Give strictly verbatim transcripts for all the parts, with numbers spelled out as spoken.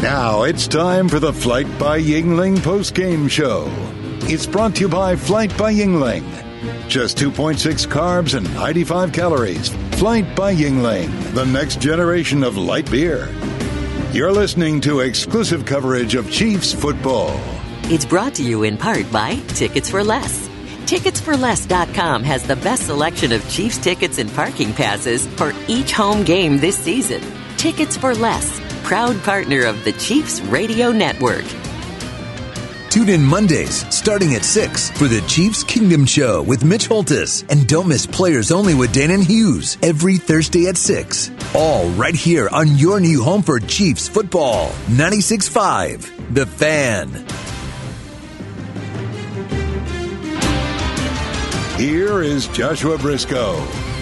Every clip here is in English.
Now it's time for the Flight by Yingling post-game show. It's brought to you by Flight by Yingling. Just two point six carbs and ninety-five calories. Flight by Yingling, the next generation of light beer. You're listening to exclusive coverage of Chiefs football. It's brought to you in part by Tickets for Less. Tickets for Less dot com has the best selection of Chiefs tickets and parking passes for each home game this season. Tickets for Less, proud partner of the Chiefs Radio Network. Tune in Mondays, starting at six, for the Chiefs Kingdom Show with Mitch Holtis. And don't miss Players Only with Dan and Hughes every Thursday at six. All right here on your new home for Chiefs football. ninety-six point five, The Fan. Here is Joshua Briscoe.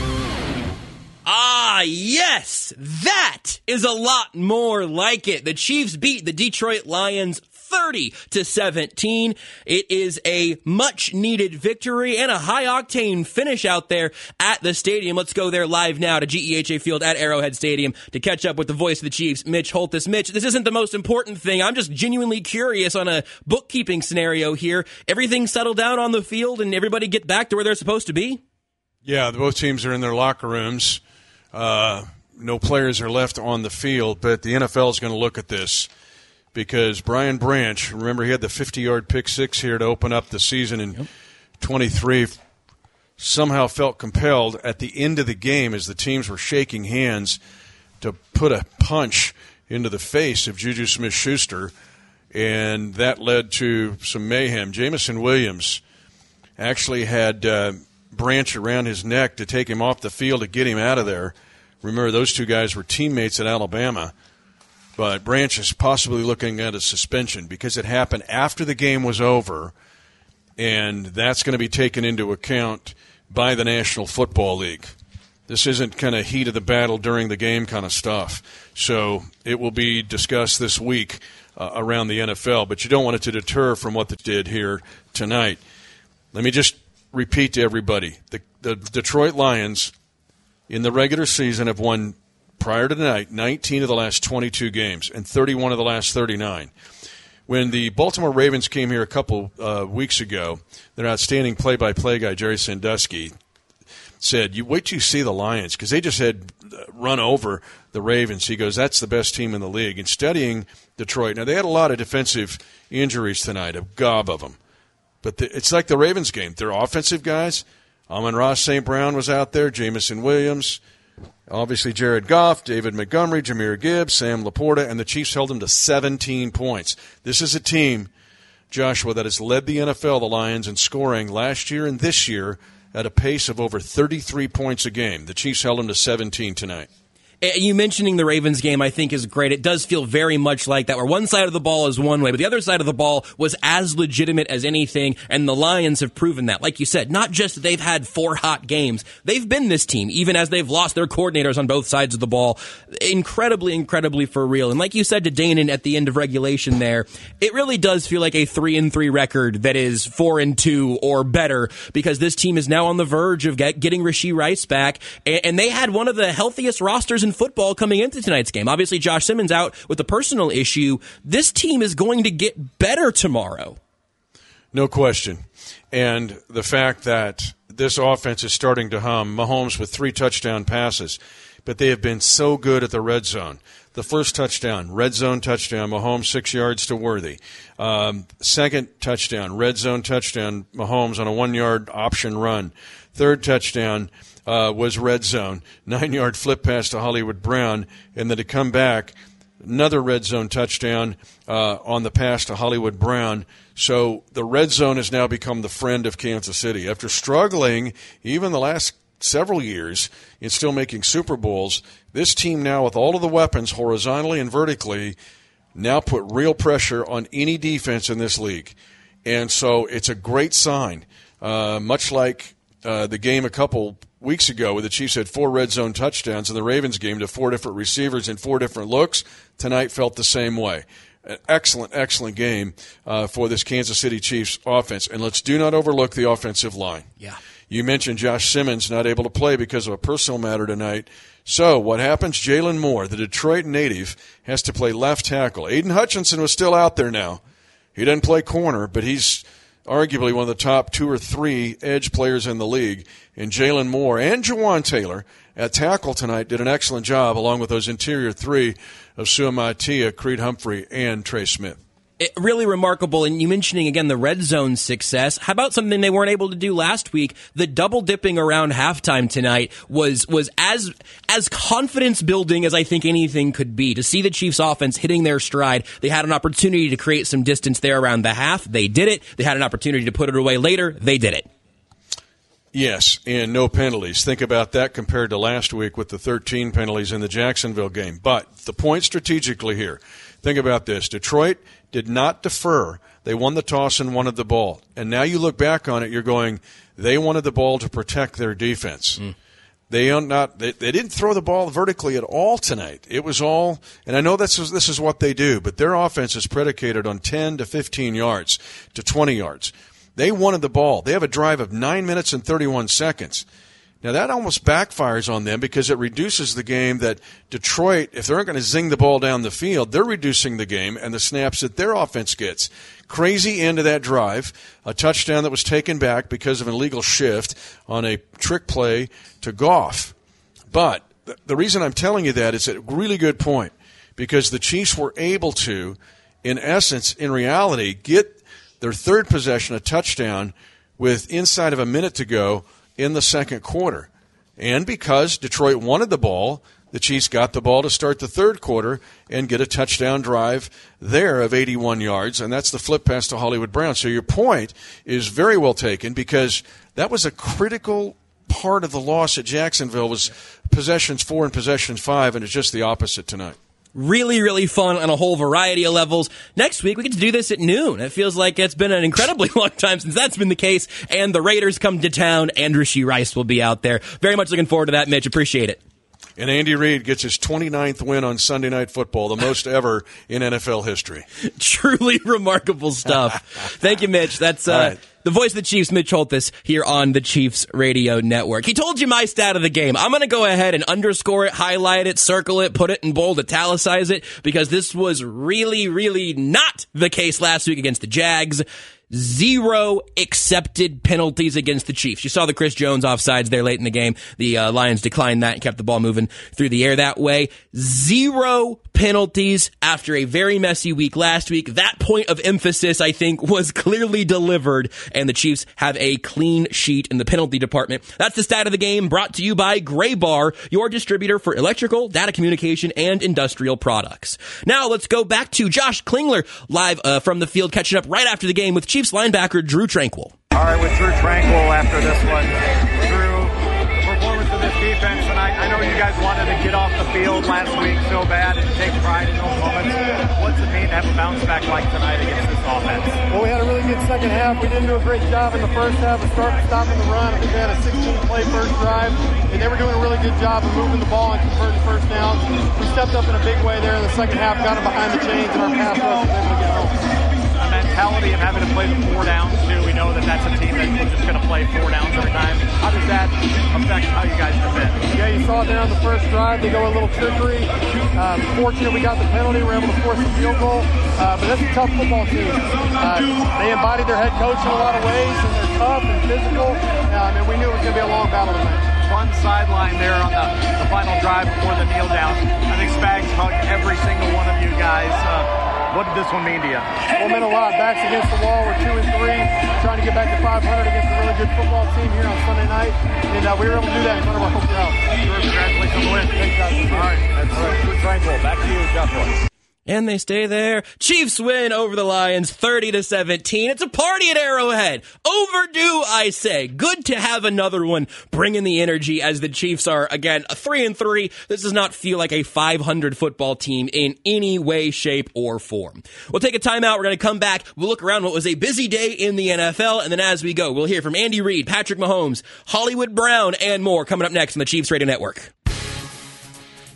Ah, yes, that is a lot more like it. The Chiefs beat the Detroit Lions thirty to seventeen. It is a much needed victory and a high octane finish out there at the stadium. Let's go there live now to G E H A Field at Arrowhead Stadium to catch up with the voice of the Chiefs, Mitch Holtis. Mitch, this isn't the most important thing. I'm just genuinely curious on a bookkeeping scenario here. Everything settled down on the field and everybody get back to where they're supposed to be? Yeah, both teams are in their locker rooms. Uh, no players are left on the field, but the N F L is going to look at this because Brian Branch, remember he had the fifty-yard pick six here to open up the season in yep. twenty-three, somehow felt compelled at the end of the game as the teams were shaking hands to put a punch into the face of Juju Smith-Schuster, and that led to some mayhem. Jameson Williams actually had uh, Branch around his neck to take him off the field to get him out of there. Remember, those two guys were teammates at Alabama. But Branch is possibly looking at a suspension because it happened after the game was over, and that's going to be taken into account by the National Football League. This isn't kind of heat of the battle during the game kind of stuff. So it will be discussed this week uh, around the N F L, but you don't want it to deter from what they did here tonight. Let me just repeat to everybody. The, the Detroit Lions in the regular season have won, prior to tonight, nineteen of the last twenty-two games and thirty-one of the last thirty-nine. When the Baltimore Ravens came here a couple uh, weeks ago, their outstanding play-by-play guy, Jerry Sandusky, said, you wait till you see the Lions, because they just had run over the Ravens. He goes, that's the best team in the league. And studying Detroit, now they had a lot of defensive injuries tonight, a gob of them. But the, it's like the Ravens game. Their offensive guys, Amon-Ra Saint Brown was out there, Jameson Williams, obviously Jared Goff, David Montgomery, Jahmyr Gibbs, Sam Laporta, and the Chiefs held them to seventeen points. This is a team, Joshua, that has led the N F L, the Lions, in scoring last year and this year at a pace of over thirty-three points a game. The Chiefs held them to seventeen tonight. You mentioning the Ravens game, I think, is great. It does feel very much like that, where one side of the ball is one way, but the other side of the ball was as legitimate as anything, and the Lions have proven that. Like you said, not just that they've had four hot games. They've been this team, even as they've lost their coordinators on both sides of the ball. Incredibly, incredibly for real. And like you said to Danon at the end of regulation there, it really does feel like a three and three record that is four and two or better, because this team is now on the verge of get, getting Rashee Rice back, and, and they had one of the healthiest rosters in football coming into tonight's game. Obviously, Josh Simmons out with a personal issue. This team is going to get better tomorrow. No question. And the fact that this offense is starting to hum, Mahomes with three touchdown passes, but they have been so good at the red zone. The first touchdown, red zone touchdown, Mahomes six yards to Worthy. Um, second touchdown, red zone touchdown, Mahomes on a one-yard option run. Third touchdown, Uh, was red zone, nine-yard flip pass to Hollywood Brown, and then to come back, another red zone touchdown uh, on the pass to Hollywood Brown. So the red zone has now become the friend of Kansas City. After struggling even the last several years in still making Super Bowls, this team now with all of the weapons horizontally and vertically now put real pressure on any defense in this league. And so it's a great sign, uh, much like uh, the game a couple weeks ago where the Chiefs had four red zone touchdowns in the Ravens game to four different receivers in four different looks. Tonight felt the same way. An excellent, excellent game uh, for this Kansas City Chiefs offense. And let's do not overlook the offensive line. Yeah. You mentioned Josh Simmons not able to play because of a personal matter tonight. So what happens? Jalen Moore, the Detroit native, has to play left tackle. Aiden Hutchinson was still out there now. He doesn't play corner, but he's arguably one of the top two or three edge players in the league. And Jalen Moore and Jawan Taylor at tackle tonight did an excellent job, along with those interior three of Suamaitea, Creed Humphrey, and Trey Smith. It, really remarkable. And you mentioning, again, the red zone success. How about something they weren't able to do last week? The double dipping around halftime tonight was was as as confidence building as I think anything could be. To see the Chiefs offense hitting their stride, they had an opportunity to create some distance there around the half. They did it. They had an opportunity to put it away later. They did it. Yes, and no penalties. Think about that compared to last week with the thirteen penalties in the Jacksonville game. But the point strategically here, think about this. Detroit did not defer. They won the toss and wanted the ball. And now you look back on it, you're going, they wanted the ball to protect their defense. Mm. They are not. They, they didn't throw the ball vertically at all tonight. It was all, and I know this is, this is what they do, but their offense is predicated on ten to fifteen yards to twenty yards. They wanted the ball. They have a drive of nine minutes and thirty-one seconds. Now, that almost backfires on them because it reduces the game that Detroit, if they're not going to zing the ball down the field, they're reducing the game and the snaps that their offense gets. Crazy end of that drive, a touchdown that was taken back because of an illegal shift on a trick play to Goff. But the reason I'm telling you that is a really good point because the Chiefs were able to, in essence, in reality, get their third possession, a touchdown, with inside of a minute to go in the second quarter. And because Detroit wanted the ball, the Chiefs got the ball to start the third quarter and get a touchdown drive there of eighty-one yards, and that's the flip pass to Hollywood Brown. So your point is very well taken because that was a critical part of the loss at Jacksonville was possessions four and possessions five, and it's just the opposite tonight. Really, really fun on a whole variety of levels. Next week, we get to do this at noon. It feels like it's been an incredibly long time since that's been the case. And the Raiders come to town. Andrew Shee Rice will be out there. Very much looking forward to that, Mitch. Appreciate it. And Andy Reid gets his twenty-ninth win on Sunday Night Football, the most ever in N F L history. Truly remarkable stuff. Thank you, Mitch. That's uh, right. The voice of the Chiefs, Mitch Holthus, here on the Chiefs Radio Network. He told you my stat of the game. I'm going to go ahead and underscore it, highlight it, circle it, put it in bold, italicize it, because this was really, really not the case last week against the Jags. Zero accepted penalties against the Chiefs. You saw the Chris Jones offsides there late in the game. The uh, Lions declined that and kept the ball moving through the air that way. Zero penalties after a very messy week last week. That point of emphasis, I think, was clearly delivered, and the Chiefs have a clean sheet in the penalty department. That's the stat of the game, brought to you by Gray Bar, your distributor for electrical, data communication, and industrial products. Now let's go back to Josh Klingler live uh, from the field, catching up right after the game with Chiefs linebacker Drue Tranquill. All right, with Drue Tranquill after this one. Drue, performance of this defense tonight. I know you guys wanted to get off the field last week so bad and take pride in those moments. What's it mean to have a bounce back like tonight against this offense? Well, we had a really good second half. We didn't do a great job in the first half of start, stopping the run. I think they had a sixteen-play first drive, and they were doing a really good job of moving the ball and converting first downs. We stepped up in a big way there in the second half, got them behind the chains, and our pass rush was able to get home. Mentality of having to play the four downs too. We know that that's a team that's just going to play four downs every time. How does that affect how you guys defend? Yeah, you saw it there on the first drive. They go a little trickery. Um, fortunate we got the penalty. We were able to force the field goal. Uh, but that's a tough football team. Uh, they embodied their head coach in a lot of ways, and they're tough and physical. Um, and we knew it was going to be a long battle tonight. Fun sideline there on the, the final drive before the kneel down. I think Spags hugged every single one of you guys. Uh, What did this one mean to you? Well, it meant a lot. Backs against the wall. We're two and three, trying to get back to five hundred against a really good football team here on Sunday night. And uh, we were able to do that in front of our home crowd. Congratulations on the win. Thanks, guys. All right. That's right. Drue Tranquill. Back to you, Joshua. And they stay there. Chiefs win over the Lions thirty to seventeen. It's a party at Arrowhead. Overdue, I say. Good to have another one bringing the energy as the Chiefs are, again, three and three. This does not feel like a five hundred football team in any way, shape, or form. We'll take a timeout. We're going to come back. We'll look around what was a busy day in the N F L. And then as we go, we'll hear from Andy Reid, Patrick Mahomes, Hollywood Brown, and more coming up next on the Chiefs Radio Network.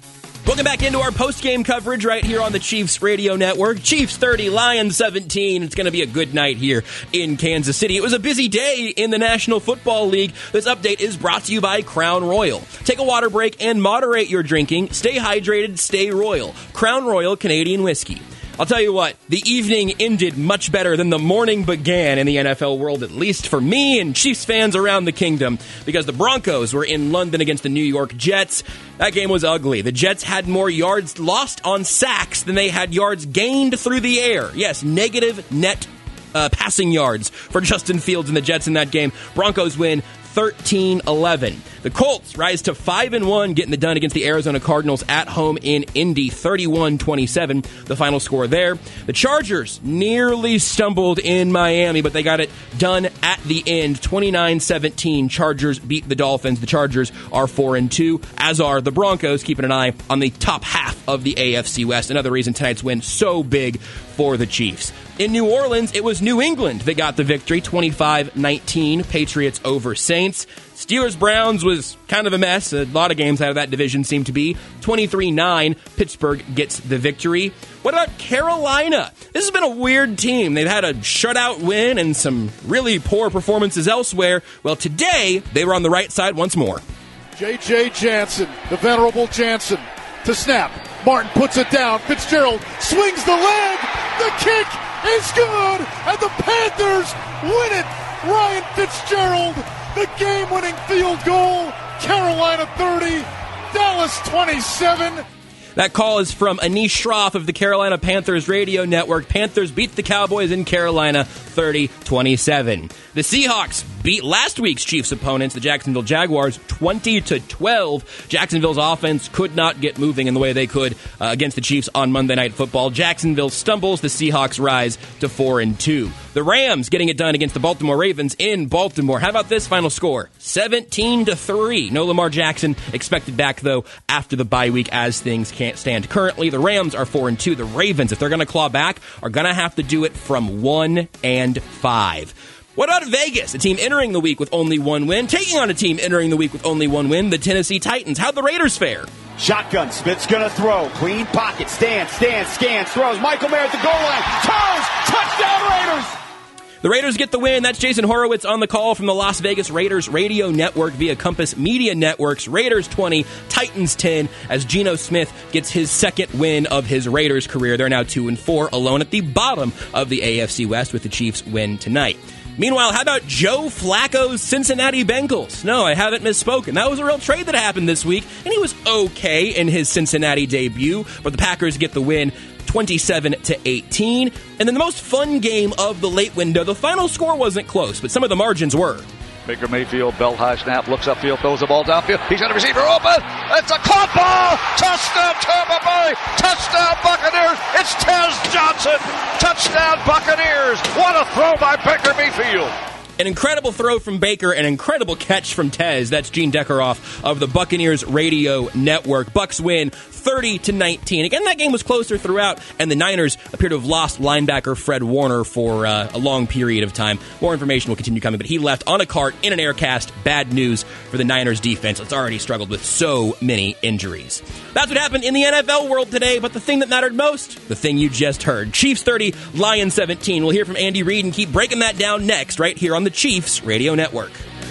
Welcome back into our post-game coverage right here on the Chiefs Radio Network. Chiefs thirty, Lions seventeen. It's going to be a good night here in Kansas City. It was a busy day in the National Football League. This update is brought to you by Crown Royal. Take a water break and moderate your drinking. Stay hydrated, stay royal. Crown Royal Canadian Whiskey. I'll tell you what, the evening ended much better than the morning began in the N F L world, at least for me and Chiefs fans around the kingdom, because the Broncos were in London against the New York Jets. That game was ugly. The Jets had more yards lost on sacks than they had yards gained through the air. Yes, negative net uh, passing yards for Justin Fields and the Jets in that game. Broncos win thirteen eleven. The Colts rise to five and one, getting it done against the Arizona Cardinals at home in Indy, thirty-one twenty-seven, the final score there. The Chargers nearly stumbled in Miami, but they got it done at the end, twenty-nine seventeen. Chargers beat the Dolphins. The Chargers are four and two, as are the Broncos, keeping an eye on the top half of the A F C West. Another reason tonight's win so big for the Chiefs. In New Orleans, it was New England that got the victory, twenty-five nineteen, Patriots over Saints. Steelers-Browns was kind of a mess. A lot of games out of that division seem to be. twenty-three nine, Pittsburgh gets the victory. What about Carolina? This has been a weird team. They've had a shutout win and some really poor performances elsewhere. Well, today, they were on the right side once more. J J. Jansen, the venerable Jansen, to snap. Martin puts it down. Fitzgerald swings the leg. The kick is good, and the Panthers win it. Ryan Fitzgerald, the game-winning field goal. Carolina thirty, Dallas twenty-seven. That call is from Anish Shroff of the Carolina Panthers Radio Network. Panthers beat the Cowboys in Carolina thirty twenty-seven. The Seahawks beat last week's Chiefs opponents, the Jacksonville Jaguars, twenty to twelve. Jacksonville's offense could not get moving in the way they could uh, against the Chiefs on Monday Night Football. Jacksonville stumbles, the Seahawks rise to four and two. The Rams getting it done against the Baltimore Ravens in Baltimore. How about this final score? seventeen to three. No Lamar Jackson expected back, though, after the bye week as things can't stand. Currently, the Rams are four and two. The Ravens, if they're going to claw back, are going to have to do it from one and five. What about Vegas? A team entering the week with only one win, taking on a team entering the week with only one win, the Tennessee Titans. How'd the Raiders fare? Shotgun, Smith's gonna throw. Clean pocket, stands, stands, scans, throws. Michael Mayer at the goal line. Turns, touchdown Raiders! The Raiders get the win. That's Jason Horowitz on the call from the Las Vegas Raiders Radio Network via Compass Media Networks. Raiders twenty, Titans ten, as Geno Smith gets his second win of his Raiders career. They're now two and four, alone at the bottom of the A F C West with the Chiefs win tonight. Meanwhile, how about Joe Flacco's Cincinnati Bengals? No, I haven't misspoken. That was a real trade that happened this week, and he was okay in his Cincinnati debut, but the Packers get the win twenty-seven to eighteen. And then the most fun game of the late window, the final score wasn't close, but some of the margins were. Baker Mayfield, belt high snap, looks upfield, throws the ball downfield. He's got a receiver open. It's a caught ball. Touchdown, Tampa Bay. Touchdown, Buccaneers. It's Tez Johnson. Touchdown, Buccaneers. What a throw by Baker Mayfield. An incredible throw from Baker, an incredible catch from Tez. That's Gene Deckeroff of the Buccaneers Radio Network. Bucs win thirty to nineteen. Again, that game was closer throughout, and the Niners appear to have lost linebacker Fred Warner for uh, a long period of time. More information will continue coming, but he left on a cart in an aircast. Bad news for the Niners defense. It's already struggled with so many injuries. That's what happened in the N F L world today, but the thing that mattered most, the thing you just heard. Chiefs thirty, Lions seventeen. We'll hear from Andy Reid and keep breaking that down next, right here on the Chiefs Radio Network.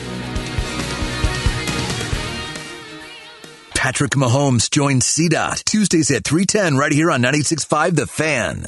Patrick Mahomes joins C DOT Tuesdays at three ten right here on ninety-six point five The Fan.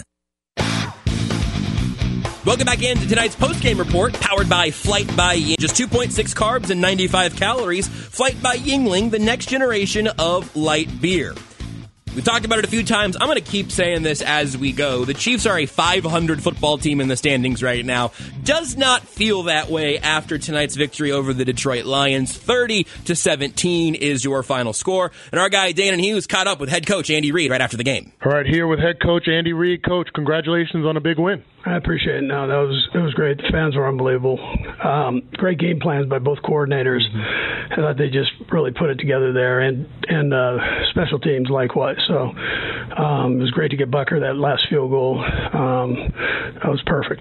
Welcome back into tonight's post-game report, powered by Flight by Yingling. Just two point six carbs and ninety-five calories. Flight by Yingling, the next generation of light beer. We've talked about it a few times. I'm going to keep saying this as we go. The Chiefs are a five hundred football team in the standings right now. Does not feel that way after tonight's victory over the Detroit Lions. thirty to seventeen is your final score. And our guy, Danon Hughes, caught up with head coach Andy Reid right after the game. All right, here with head coach Andy Reid. Coach, congratulations on a big win. I appreciate it. No, that was it was great. The fans were unbelievable. Um, great game plans by both coordinators. Mm-hmm. I thought they just really put it together there, and and uh, special teams likewise. So um, it was great to get Bucker that last field goal. Um, that was perfect.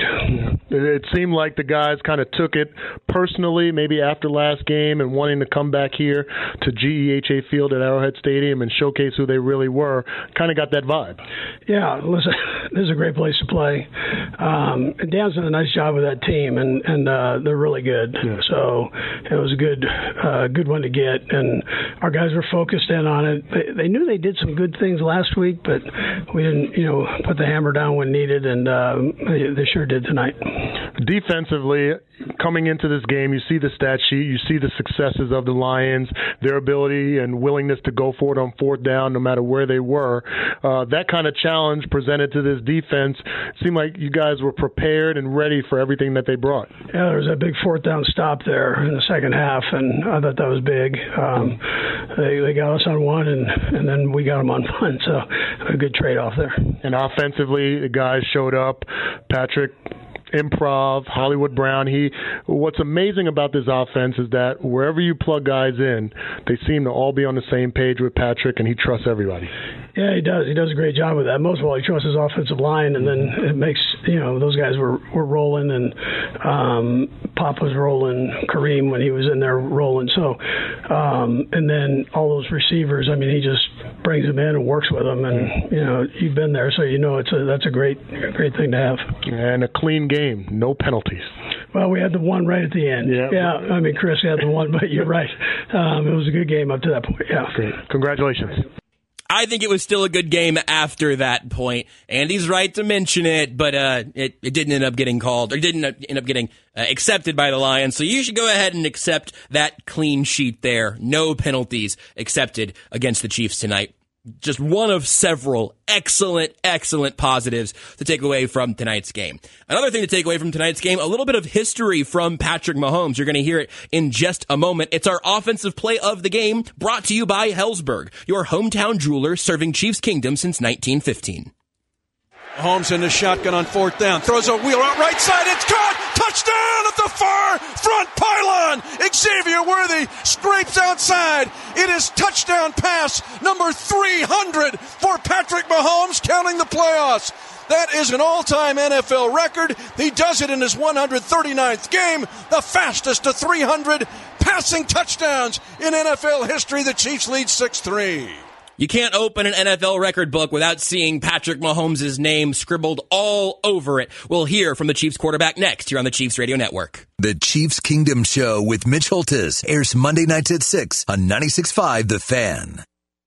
It seemed like the guys kind of took it personally, maybe after last game, and wanting to come back here to G E H A Field at Arrowhead Stadium and showcase who they really were. Kind of got that vibe. Yeah, listen, this is a great place to play. Um, Dan's done a nice job with that team, and, and uh, they're really good. Yeah. So it was a good uh, good one to get, and our guys were focused in on it. They, they knew they did some good things last week, but we didn't, you know, put the hammer down when needed, and uh, they, they sure did tonight. Defensively, coming into this game, you see the stat sheet, you see the successes of the Lions, their ability and willingness to go for it on fourth down no matter where they were. Uh, that kind of challenge presented to this defense seemed like you guys were prepared and ready for everything that they brought. Yeah, there was a big fourth down stop there in the second half, and I thought that was big. Um, they, they got us on one, and, and then we got them on one, so a good trade-off there. And offensively, the guys showed up. Patrick, improv, Hollywood Brown. He. What's amazing about this offense is that wherever you plug guys in, they seem to all be on the same page with Patrick, and he trusts everybody. Yeah, he does. He does a great job with that. Most of all, he trusts his offensive line, and then it makes, you know, those guys were, were rolling, and um, Pop was rolling, Kareem when he was in there rolling. So, um, and then all those receivers, I mean, he just brings them in and works with them, and, you know, you've been there, so you know it's a, that's a great, great thing to have. And a clean game, no penalties. Well, we had the one right at the end. Yeah, yeah I mean, Chris had the one, but you're right. Um, it was a good game up to that point, yeah. Great. Congratulations. I think it was still a good game after that point. Andy's right to mention it, but uh, it, it didn't end up getting called, or didn't end up getting uh, accepted by the Lions. So you should go ahead and accept that clean sheet there. No penalties accepted against the Chiefs tonight. Just one of several excellent, excellent positives to take away from tonight's game. Another thing to take away from tonight's game, a little bit of history from Patrick Mahomes. You're going to hear it in just a moment. It's our offensive play of the game, brought to you by Hellsberg, your hometown jeweler serving Chiefs Kingdom since nineteen fifteen. Mahomes in the shotgun on fourth down. Throws a wheel out right side. It's caught. Touchdown at the far front pylon. Xavier Worthy scrapes outside. It is touchdown pass number three hundred for Patrick Mahomes, counting the playoffs. That is an all-time N F L record. He does it in his one hundred thirty-ninth game, the fastest to three hundred passing touchdowns in N F L history. The Chiefs lead six three. You can't open an N F L record book without seeing Patrick Mahomes' name scribbled all over it. We'll hear from the Chiefs quarterback next here on the Chiefs Radio Network. The Chiefs Kingdom Show with Mitch Holtis airs Monday nights at six on ninety-six point five The Fan.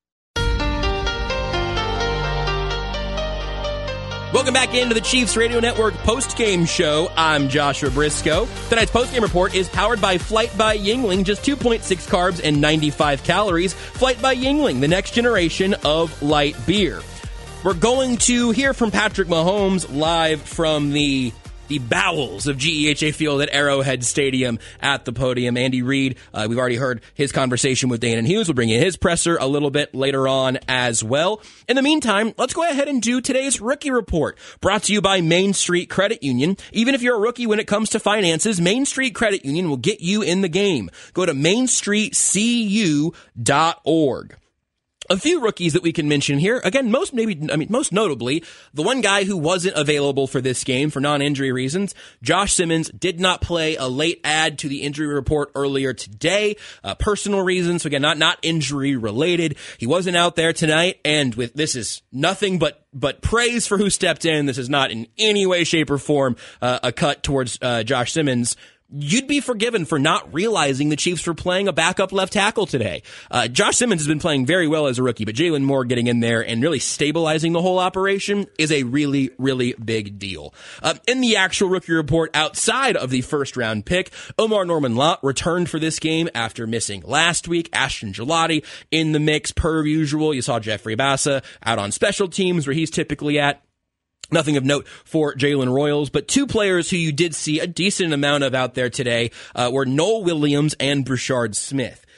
Welcome back into the Chiefs Radio Network post-game show. I'm Joshua Briscoe. Tonight's post-game report is powered by Flight by Yuengling. Just two point six carbs and ninety-five calories. Flight by Yuengling, the next generation of light beer. We're going to hear from Patrick Mahomes live from the the bowels of G E H A Field at Arrowhead Stadium at the podium. Andy Reid, uh, we've already heard his conversation with Danan Hughes. We'll bring you his presser a little bit later on as well. In the meantime, let's go ahead and do today's Rookie Report, brought to you by Main Street Credit Union. Even if you're a rookie when it comes to finances, Main Street Credit Union will get you in the game. Go to main street c u dot org. A few rookies that we can mention here. Again, most maybe, I mean, most notably, the one guy who wasn't available for this game for non-injury reasons, Josh Simmons, did not play. A late add to the injury report earlier today. Uh, personal reasons, so again, not not injury related. He wasn't out there tonight, and with this is nothing but but praise for who stepped in. This is not in any way, shape, or form uh, a cut towards uh, Josh Simmons. You'd be forgiven for not realizing the Chiefs were playing a backup left tackle today. Uh, Josh Simmons has been playing very well as a rookie, but Jalen Moore getting in there and really stabilizing the whole operation is a really, really big deal. Uh, in the actual rookie report outside of the first round pick, Omar Norman-Lott returned for this game after missing last week. Ashton Gelati in the mix per usual. You saw Jeffrey Bassa out on special teams where he's typically at. Nothing of note for Jalen Royals, but two players who you did see a decent amount of out there today uh, were Noel Williams and Brashard Smith.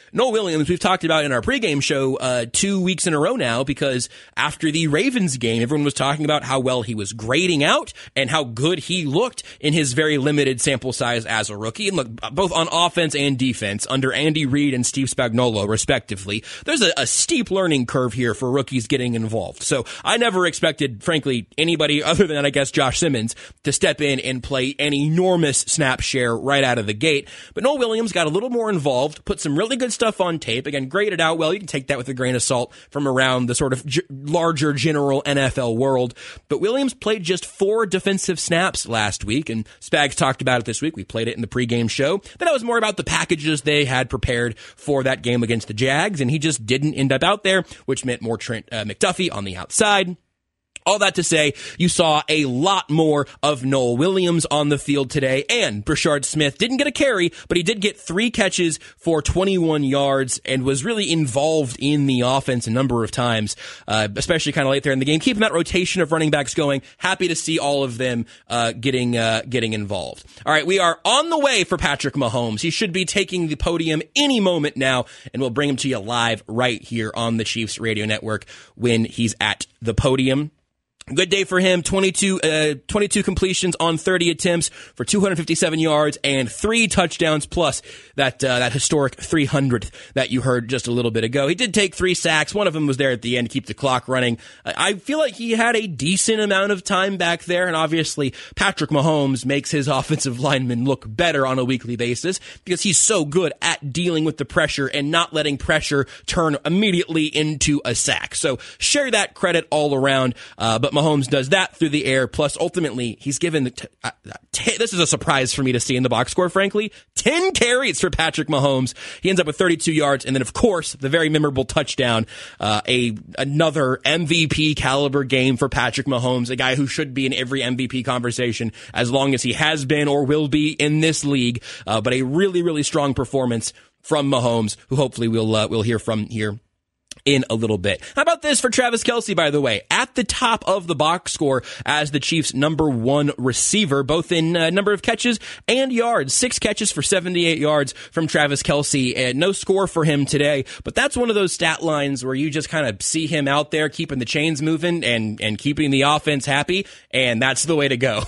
Noah Williams, we've talked about in our pregame show uh, two weeks in a row now, because after the Ravens game, everyone was talking about how well he was grading out and how good he looked in his very limited sample size as a rookie. And look, both on offense and defense, under Andy Reid and Steve Spagnuolo, respectively, there's a, a steep learning curve here for rookies getting involved. So I never expected, frankly, anybody other than, I guess, Josh Simmons to step in and play an enormous snap share right out of the gate. But Noah Williams got a little more involved, put some really good stuff on tape. Again, graded out well. You can take that with a grain of salt from around the sort of g- larger general N F L world. But Williams played just four defensive snaps last week, and Spags talked about it this week. We played it in the pregame show. Then it was more about the packages they had prepared for that game against the Jags, and he just didn't end up out there, which meant more Trent uh, McDuffie on the outside. All that to say, you saw a lot more of Noah Williams on the field today, and Brashard Smith didn't get a carry, but he did get three catches for twenty-one yards and was really involved in the offense a number of times, uh, especially kind of late there in the game, keeping that rotation of running backs going. Happy to see all of them uh, getting uh, getting involved. All right, we are on the way for Patrick Mahomes. He should be taking the podium any moment now, and we'll bring him to you live right here on the Chiefs Radio Network when he's at the podium. Good day for him. twenty-two, uh, twenty-two completions on thirty attempts for two hundred fifty-seven yards and three touchdowns, plus that uh, that historic three hundredth that you heard just a little bit ago. He did take three sacks. One of them was there at the end to keep the clock running. I feel like he had a decent amount of time back there, and obviously Patrick Mahomes makes his offensive linemen look better on a weekly basis because he's so good at dealing with the pressure and not letting pressure turn immediately into a sack. So share that credit all around, uh, but Mahomes does that through the air. Plus, ultimately, he's given the t- uh, t- this is a surprise for me to see in the box score, frankly. ten carries for Patrick Mahomes. He ends up with thirty-two yards. And then, of course, the very memorable touchdown, uh, a another M V P caliber game for Patrick Mahomes, a guy who should be in every M V P conversation as long as he has been or will be in this league. Uh, but a really, really strong performance from Mahomes, who hopefully we'll, uh, we'll hear from here in a little bit. How about this for Travis Kelce, by the way? At the top of the box score as the Chiefs' number one receiver, both in uh, number of catches and yards. Six catches for seventy-eight yards from Travis Kelce. And no score for him today, but that's one of those stat lines where you just kind of see him out there keeping the chains moving and, and keeping the offense happy, and that's the way to go.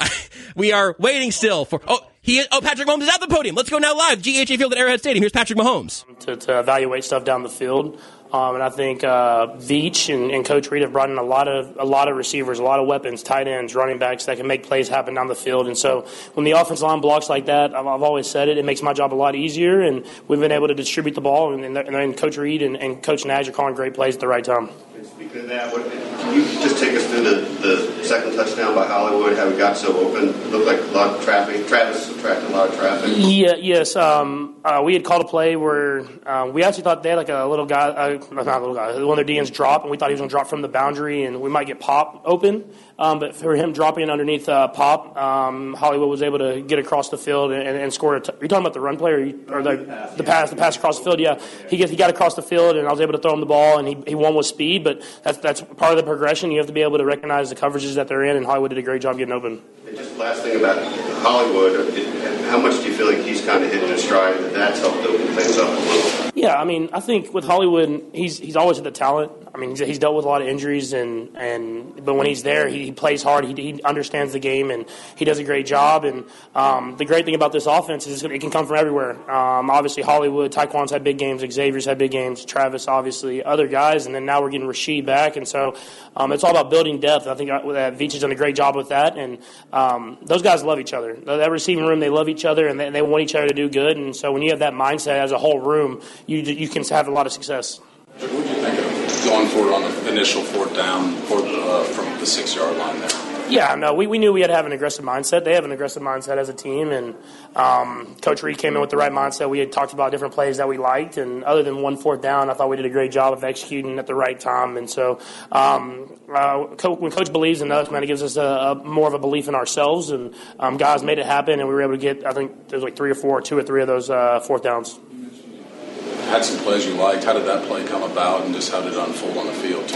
We are waiting still for... Oh, He, oh, Patrick Mahomes is at the podium. Let's go now live. G H A Field at Arrowhead Stadium. Here's Patrick Mahomes. To, to evaluate stuff down the field. Um, and I think uh, Veach and, and Coach Reid have brought in a lot of a lot of receivers, a lot of weapons, tight ends, running backs that can make plays happen down the field. And so when the offensive line blocks like that, I've, I've always said it, it makes my job a lot easier. And we've been able to distribute the ball. And, and, and then Coach Reid and, and Coach Nagy are calling great plays at the right time. Speaking of that, what, can you just take us through the, the second touchdown by Hollywood, how it got so open? It looked like a lot of traffic. Travis attracted a lot of traffic. Yeah, yes. Um, uh, we had called a play where um, we actually thought they had like a little guy, uh, not a little guy, one of their D Ns drop, and we thought he was going to drop from the boundary, and we might get Pop open. Um, but for him dropping underneath uh, Pop, um, Hollywood was able to get across the field and, and, and score. A t- are you talking about the run play or, you, or the, the pass? The pass across the field, yeah. He gets, he got across the field, and I was able to throw him the ball, and he, he won with speed. But that's that's part of the progression. You have to be able to recognize the coverages that they're in, and Hollywood did a great job getting open. And just last thing about Hollywood, how much do you feel like he's kind of hitting his stride, and that's helped open things up a little? Yeah, I mean, I think with Hollywood, he's he's always had the talent. I mean, he's, he's dealt with a lot of injuries, and, and but when he's there, he, he plays hard. He, he understands the game, and he does a great job. And um, the great thing about this offense is it can come from everywhere. Um, obviously, Hollywood, Taekwon's had big games, Xavier's had big games, Travis, obviously, other guys, and then now we're getting Rashid back. And so um, it's all about building depth. I think that Veach has done a great job with that, and um, those guys love each other. That receiving room, they love each other, and they, and they want each other to do good. And so when you have that mindset as a whole room, you you can have a lot of success. What did you think of going for it on the initial fourth down for, uh, from the six-yard line there? Yeah, no, we, we knew we had to have an aggressive mindset. They have an aggressive mindset as a team, and um, Coach Reid came in with the right mindset. We had talked about different plays that we liked, and other than one fourth down, I thought we did a great job of executing at the right time. And so um, uh, when Coach believes in us, man, it gives us a, a more of a belief in ourselves, and um, guys made it happen, and we were able to get, I think there was like three or four, two or three of those uh, fourth downs. Had some plays you liked. How did that play come about, and just how did it unfold on the field?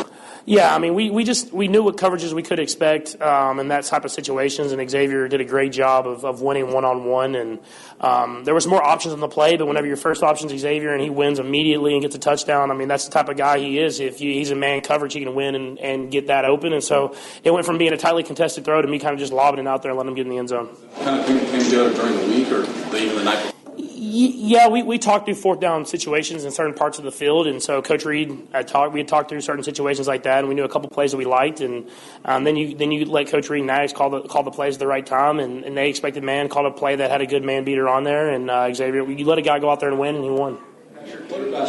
Yeah, I mean, we, we just we knew what coverages we could expect um, in that type of situations, and Xavier did a great job of, of winning one-on-one. And um, there was more options on the play, but whenever your first option is Xavier and he wins immediately and gets a touchdown, I mean, that's the type of guy he is. If you, he's a man coverage, he can win and, and get that open. And so it went from being a tightly contested throw to me kind of just lobbing it out there and letting him get in the end zone. Kind of thing came together during the week or even the night before? Yeah, we, we talked through fourth down situations in certain parts of the field, and so Coach Reed, I talked, we had talked through certain situations like that, and we knew a couple plays that we liked, and um, then you then you let Coach Reed and Nags call the call the plays at the right time, and, and they expected man called a play that had a good man beater on there, and uh, Xavier, you let a guy go out there and win, and he won. What about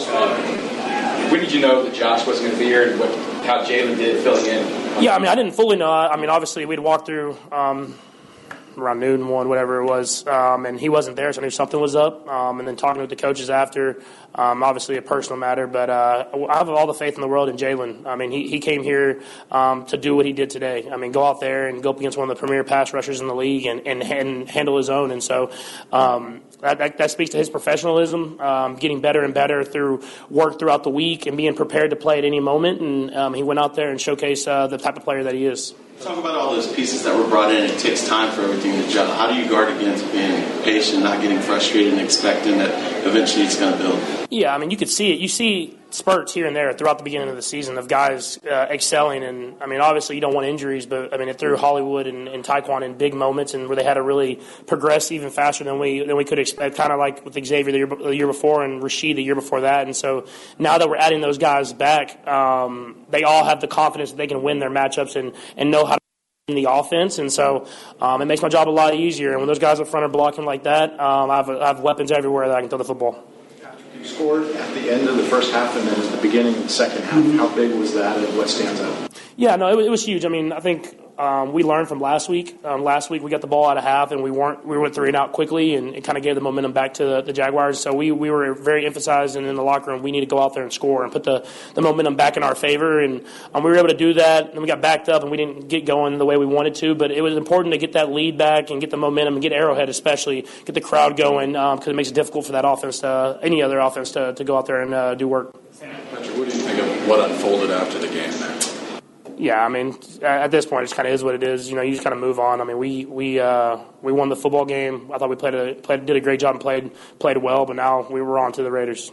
uh, when did you know that Josh wasn't going to be here, and what, how Jalen did filling in? Yeah, I mean, I didn't fully know. I mean, obviously, we'd walked through. Um, around noon, one, whatever it was, um, and he wasn't there, so I knew something was up. Um, and then talking with the coaches after, um, obviously a personal matter, but uh, I have all the faith in the world in Jalen. I mean, he, he came here um, to do what he did today. I mean, go out there and go up against one of the premier pass rushers in the league and, and, and handle his own. And so um, that, that, that speaks to his professionalism, um, getting better and better through work throughout the week and being prepared to play at any moment. And um, he went out there and showcased uh, the type of player that he is. Talk about all those pieces that were brought in. It takes time for everything to gel. How do you guard against being patient, not getting frustrated, and expecting that eventually it's going to build? Yeah, I mean, you could see it. You see spurts here and there throughout the beginning of the season of guys uh, excelling. And, I mean, obviously you don't want injuries, but, I mean, it threw Hollywood and, and Taekwon in big moments and where they had to really progress even faster than we than we could expect, kind of like with Xavier the year, the year before and Rashid the year before that. And so now that we're adding those guys back, um, they all have the confidence that they can win their matchups and, and know how to in the offense, and so um, it makes my job a lot easier. And when those guys up front are blocking like that, um, I, have, I have weapons everywhere that I can throw the football. You scored at the end of the first half and then at the beginning of the second half. Mm-hmm. How big was that, and what stands out? Yeah, no, it, it was huge. I mean, I think um, we learned from last week. Um, last week we got the ball out of half, and we weren't we went three and out quickly, and it kind of gave the momentum back to the, the Jaguars. So we, we were very emphasized, and in the locker room, we need to go out there and score and put the, the momentum back in our favor. And um, we were able to do that, and we got backed up, and we didn't get going the way we wanted to. But it was important to get that lead back and get the momentum and get Arrowhead especially, get the crowd going because um, it makes it difficult for that offense, to, any other offense, to, to go out there and uh, do work. Patrick, what do you think of what unfolded after the game there? Yeah, I mean, at this point, it just kind of is what it is. You know, you just kind of move on. I mean, we we uh, we won the football game. I thought we played a played did a great job and played played well. But now we were on to the Raiders.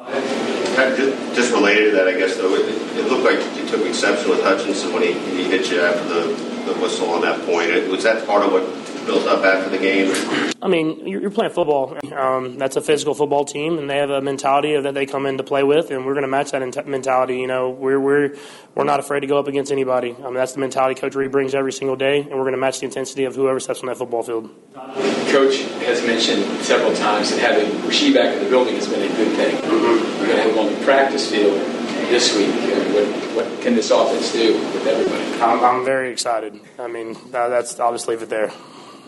Just related to that, I guess though, it, it looked like you took exception with Hutchinson when he, he hit you after the, the whistle on that point. Was that part of what built up after the game? I mean, you're playing football. Um, that's a physical football team, and they have a mentality that they come in to play with, and we're going to match that mentality. You know, we're we're we're not afraid to go up against anybody. I mean, that's the mentality Coach Reed brings every single day, and we're going to match the intensity of whoever steps on that football field. Coach has mentioned several times that having Rashid back in the building has been a good thing. Mm-hmm. You're going to have him on the practice field this week. What, what can this offense do with everybody? I'm, I'm very excited. I mean, uh, that's I'll just leave it there.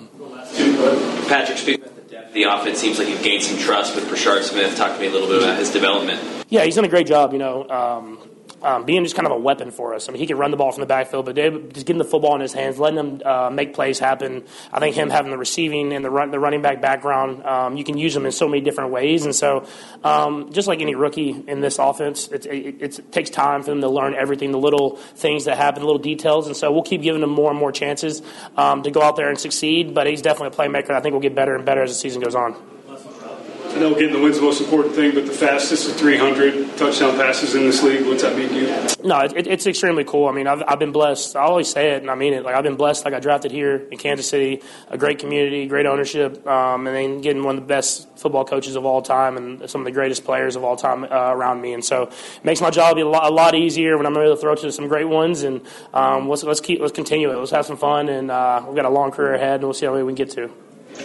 Patrick, speaking about the depth of the offense, seems like you've gained some trust with Brashard Smith. Talk to me a little bit about his development. Yeah, he's done a great job, you know, um, um, being just kind of a weapon for us. I mean, he can run the ball from the backfield, but just getting the football in his hands, letting him uh, make plays happen. I think him having the receiving and the run, the running back background, um, you can use him in so many different ways. And so um, just like any rookie in this offense, it's, it, it's, it takes time for them to learn everything, the little things that happen, the little details. And so we'll keep giving him more and more chances um, to go out there and succeed. But he's definitely a playmaker. I think we'll get better and better as the season goes on. I know getting the win's the most important thing, but the fastest of three hundred touchdown passes in this league, what's that mean to you? No, it, it's extremely cool. I mean, I've, I've been blessed. I always say it, and I mean it. Like, I've been blessed. I got drafted here in Kansas City, a great community, great ownership, um, and then getting one of the best football coaches of all time and some of the greatest players of all time uh, around me. And so it makes my job a lot, a lot easier when I'm able to throw to some great ones. And um, let's let's keep let's continue it. Let's have some fun, and uh, we've got a long career ahead, and we'll see how many we can get to.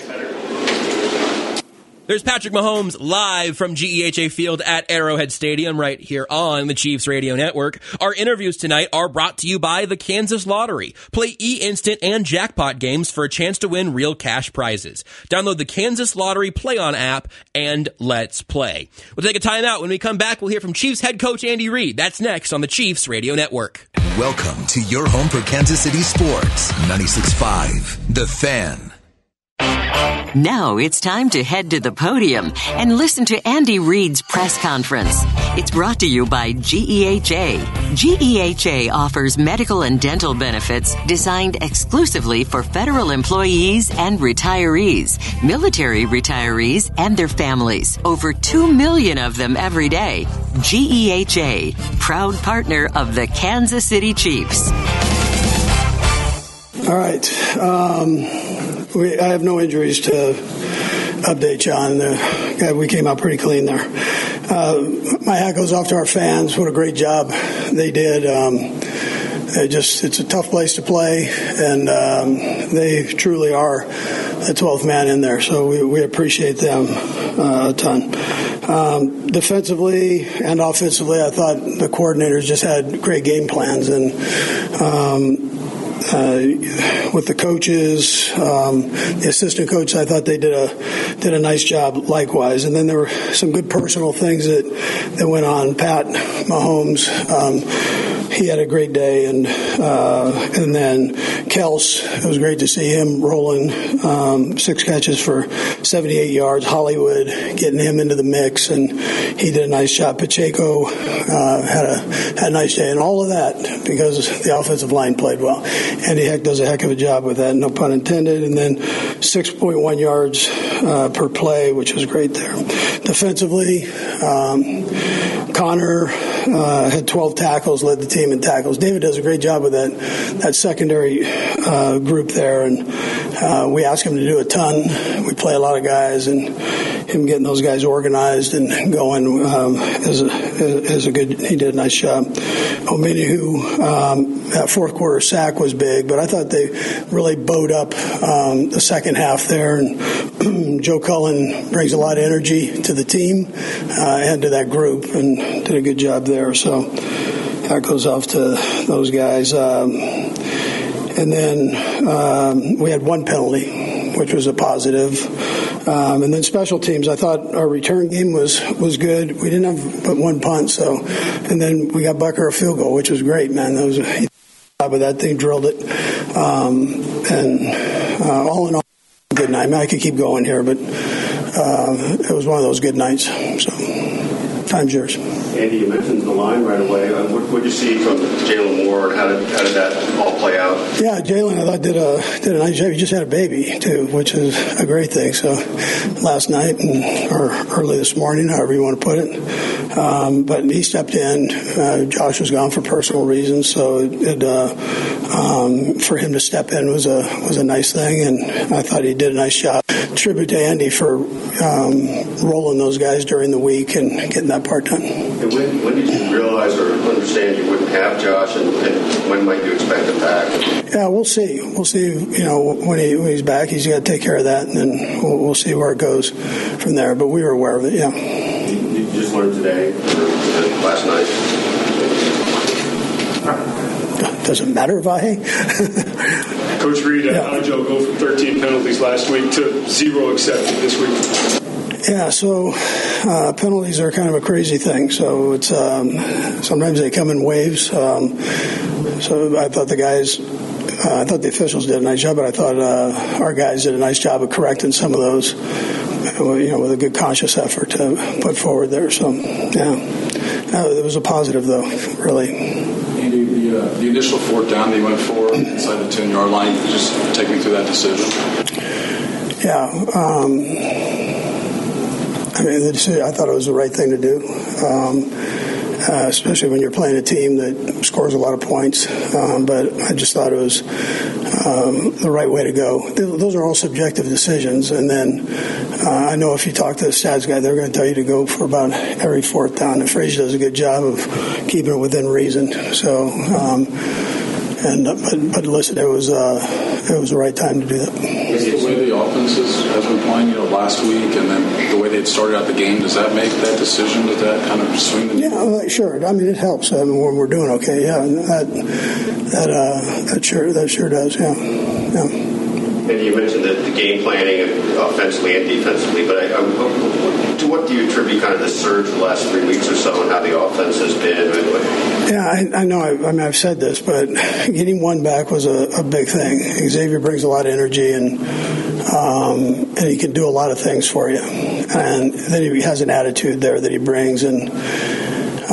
There's Patrick Mahomes live from G E H A Field at Arrowhead Stadium right here on the Chiefs Radio Network. Our interviews tonight are brought to you by the Kansas Lottery. Play e-instant and jackpot games for a chance to win real cash prizes. Download the Kansas Lottery Play-On app and let's play. We'll take a timeout. When we come back, we'll hear from Chiefs head coach Andy Reid. That's next on the Chiefs Radio Network. Welcome to your home for Kansas City sports. ninety-six point five The Fan. Now it's time to head to the podium and listen to Andy Reid's press conference. It's brought to you by G E H A. G E H A offers medical and dental benefits designed exclusively for federal employees and retirees, military retirees, and their families. Over two million of them every day. G E H A, proud partner of the Kansas City Chiefs. All right. Um, we, I have no injuries to update you on. Uh, we came out pretty clean there. Uh, my hat goes off to our fans. What a great job they did. Um, it just it's a tough place to play, and um, they truly are the twelfth man in there. So we, we appreciate them uh, a ton. Um, defensively and offensively, I thought the coordinators just had great game plans, and um, Uh, with the coaches, um, the assistant coach, I thought they did a did a nice job likewise. And then there were some good personal things that, that went on. Pat Mahomes, um, he had a great day, and uh, and then Kels, it was great to see him rolling um, six catches for seventy-eight yards. Hollywood getting him into the mix, and he did a nice job. Pacheco uh, had a had a nice day, and all of that because the offensive line played well. Andy Heck does a heck of a job with that, no pun intended. And then six point one yards uh, per play, which was great there. Defensively, um, Connor uh, had twelve tackles, led the team in tackles. David does a great job with that that secondary uh, group there, and uh, we ask him to do a ton. We play a lot of guys, and him getting those guys organized and going um, is, a, is a good. He did a nice job. Omenihu, um, that fourth quarter sack was big, but I thought they really bowed up um, the second half there. And Joe Cullen brings a lot of energy to the team uh, and to that group, and did a good job there. So that goes off to those guys. Um, and then um, we had one penalty, which was a positive. Um, and then special teams, I thought our return game was, was good. We didn't have but one punt, so and then we got Bucker a field goal, which was great, man. That was a job of that thing, drilled it, um, and uh, all in all, good night. I mean, I could keep going here, but uh, it was one of those good nights. So, time's yours. Andy, you mentioned the line right away. Uh, what did you see from Jalen Ward? How did how did that all play out? Yeah, Jalen, I thought did a did a nice job. He just had a baby too, which is a great thing. So last night and or early this morning, however you want to put it, um, but he stepped in. Uh, Josh was gone for personal reasons, so it, it, uh, um, for him to step in was a was a nice thing, and I thought he did a nice job. Tribute to Andy for um, rolling those guys during the week and getting that part done. And when, when did you realize or understand you wouldn't have Josh, and, and when might you expect him back? Yeah, we'll see. We'll see. You know, when, he, when he's back, he's got to take care of that, and then we'll, we'll see where it goes from there. But we were aware of it. Yeah. You, you just learned today or last night? Does it matter, Vahe? Coach Reed, yeah. How did Joe go from thirteen penalties last week to zero accepted this week? Yeah, so uh, penalties are kind of a crazy thing. So it's um, sometimes they come in waves. Um, so I thought the guys, uh, I thought the officials did a nice job, but I thought uh, our guys did a nice job of correcting some of those, you know, with a good conscious effort to put forward there. So, yeah, uh, it was a positive, though, really. Andy, the, uh, the initial fourth down they went for inside the ten-yard line, just take me through that decision. Yeah. Um, I mean, the decision, I thought it was the right thing to do, um, uh, especially when you're playing a team that scores a lot of points. Um, but I just thought it was um, the right way to go. Those are all subjective decisions. And then uh, I know if you talk to the stats guy, they're going to tell you to go for about every fourth down. And Frazier does a good job of keeping it within reason. So, um, and but, but listen, it was uh, it was the right time to do that. Is the way the offense has been playing, you know, last week, and then the way they had started out the game, does that make that decision? Does that kind of swing the? Yeah, well, sure. I mean, it helps. I mean, when we're doing okay, yeah, that that uh, that sure that sure does. Yeah, yeah. And you mentioned the, the game planning offensively and defensively, but I, I, to what do you attribute kind of the surge the last three weeks or so and how the offense has been? Yeah, I, I know. I, I mean, I've said this, but getting one back was a, a big thing. Xavier brings a lot of energy, and um, and he can do a lot of things for you. And then he has an attitude there that he brings, and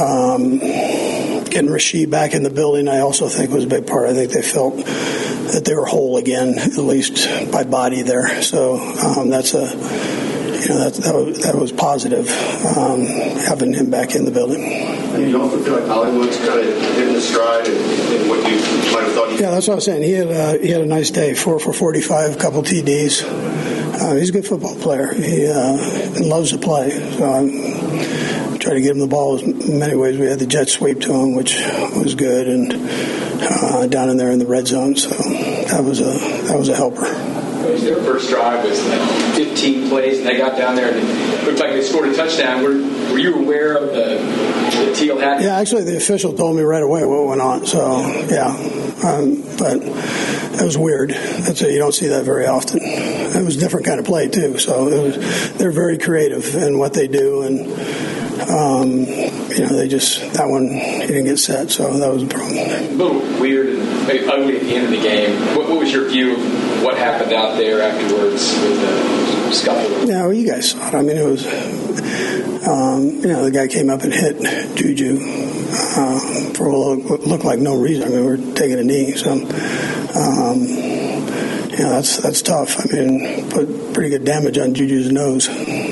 Um, getting Rasheed back in the building, I also think was a big part. I think they felt that they were whole again, at least by body there. So um, that's a, you know, that that was, that was positive, um, having him back in the building. And you also feel like Hollywood's kind of hitting the stride and, and what you might have thought. He- yeah, that's what I was saying. He had a, he had a nice day, four for forty-five, couple T Ds. Uh, he's a good football player. He uh, loves to play. So I'm trying to get him the ball in many ways. We had the jet sweep to him, which was good, and uh, down in there in the red zone. So that was a that was a helper. Their first drive was like fifteen plays, and they got down there and it looked like they scored a touchdown. Were, were you aware of the, the teal hat? Yeah, actually, the official told me right away what went on. So yeah, um, but it was weird. That's a, you don't see that very often. It was a different kind of play too. So it was, they're very creative in what they do, and um, you know, they just that one he didn't get set, so that was a problem. A little weird and maybe ugly at the end of the game. What, what was your view of what happened out there afterwards with the scuffle? Yeah, well, you guys saw it. I mean, it was, um, you know, the guy came up and hit Juju uh, for what looked like no reason. I mean, we were taking a knee, so, um, you know, that's, that's tough. I mean, put pretty good damage on Juju's nose.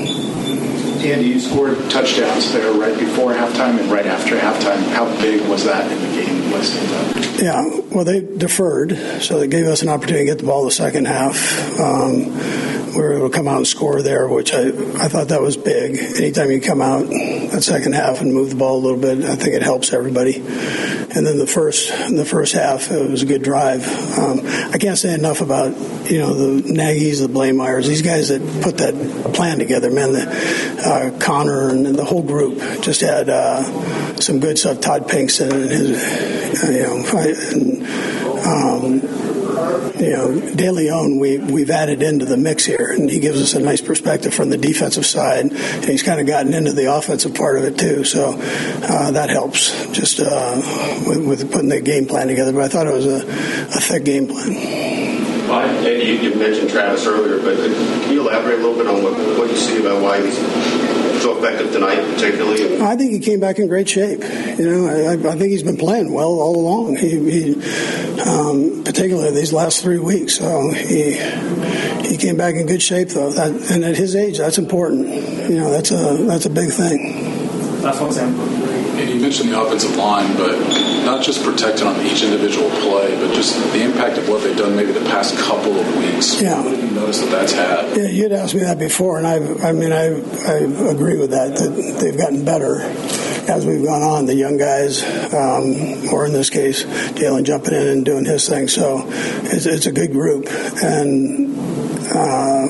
Andy, you scored touchdowns there right before halftime and right after halftime. How big was that in the game? Yeah, well, they deferred, so they gave us an opportunity to get the ball the second half. Um, we were able to come out and score there, which I, I thought that was big. Anytime you come out that second half and move the ball a little bit, I think it helps everybody. And then the first the first half, it was a good drive. Um, I can't say enough about, you know, the Nagy's, the Blameyers, these guys that put that plan together, man. The, uh, Connor and the whole group just had uh, some good stuff. Todd Pinkston and his, uh, you know, and, um, you know, De Leon, we, we've added into the mix here, and he gives us a nice perspective from the defensive side, and he's kind of gotten into the offensive part of it too, so uh, that helps just uh, with, with putting the game plan together. But I thought it was a, a thick game plan. Well, and you, you mentioned Travis earlier, but can you elaborate a little bit on what, what you see about why he's so effective tonight, particularly? I think he came back in great shape. You know, I, I think he's been playing well all along. He, he um, particularly these last three weeks. So he he came back in good shape, though. That, and at his age, that's important. You know, that's a that's a big thing. That's one example. And you mentioned the offensive line, but not just protecting on each individual play, but just the impact of what they've done maybe the past couple of weeks. Yeah. What have you noticed that that's had? Yeah, you'd asked me that before, and I I mean, I I agree with that, that they've gotten better as we've gone on. The young guys, um, or in this case, Jalen jumping in and doing his thing. So it's, it's a good group, and uh,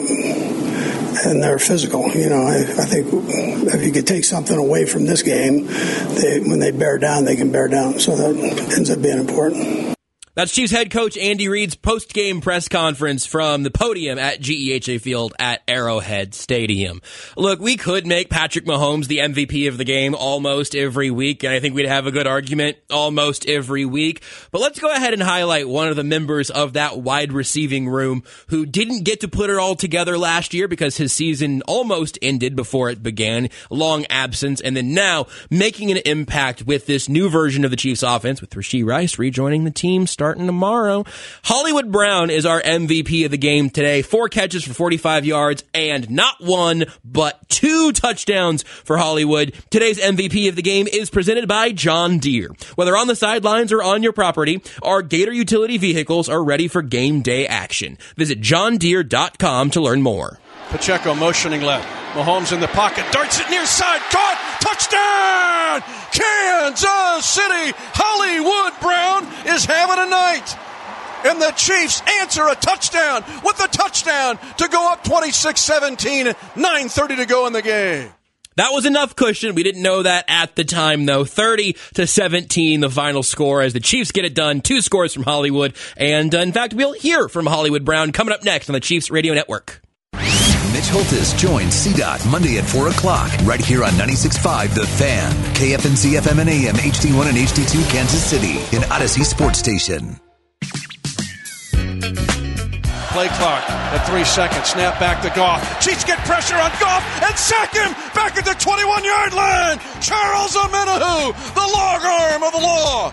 and they're physical. You know, I, I think if you could take something away from this game, they, when they bear down, they can bear down. So that ends up being important. That's Chiefs head coach Andy Reid's post-game press conference from the podium at G E H A Field at Arrowhead Stadium. Look, we could make Patrick Mahomes the M V P of the game almost every week, and I think we'd have a good argument almost every week. But let's go ahead and highlight one of the members of that wide receiving room who didn't get to put it all together last year because his season almost ended before it began. Long absence, and then now making an impact with this new version of the Chiefs offense with Rashee Rice rejoining the team starting tomorrow. Hollywood Brown is our M V P of the game today. Four catches for forty-five yards and not one, but two touchdowns for Hollywood. Today's M V P of the game is presented by John Deere. Whether on the sidelines or on your property, our Gator utility vehicles are ready for game day action. Visit john deere dot com to learn more. Pacheco motioning left. Mahomes in the pocket, darts it near side, caught, touchdown! Kansas City! Hollywood Brown is having a night. And the Chiefs answer a touchdown with a touchdown to go up twenty-six seventeen, nine thirty to go in the game. That was enough cushion. We didn't know that at the time, though. thirty to seventeen, the final score as the Chiefs get it done. Two scores from Hollywood. And, uh, in fact, we'll hear from Hollywood Brown coming up next on the Chiefs Radio Network. Mitch Holthus joins C DOT Monday at four o'clock right here on ninety-six point five The Fan, K F N C F M and A M, H D one and H D two Kansas City, an Odyssey sports station. Play clock at three seconds. Snap back to Goff. Chiefs get pressure on Goff and sack him back at the twenty-one-yard line. Charles Omenihu, the long arm of the law.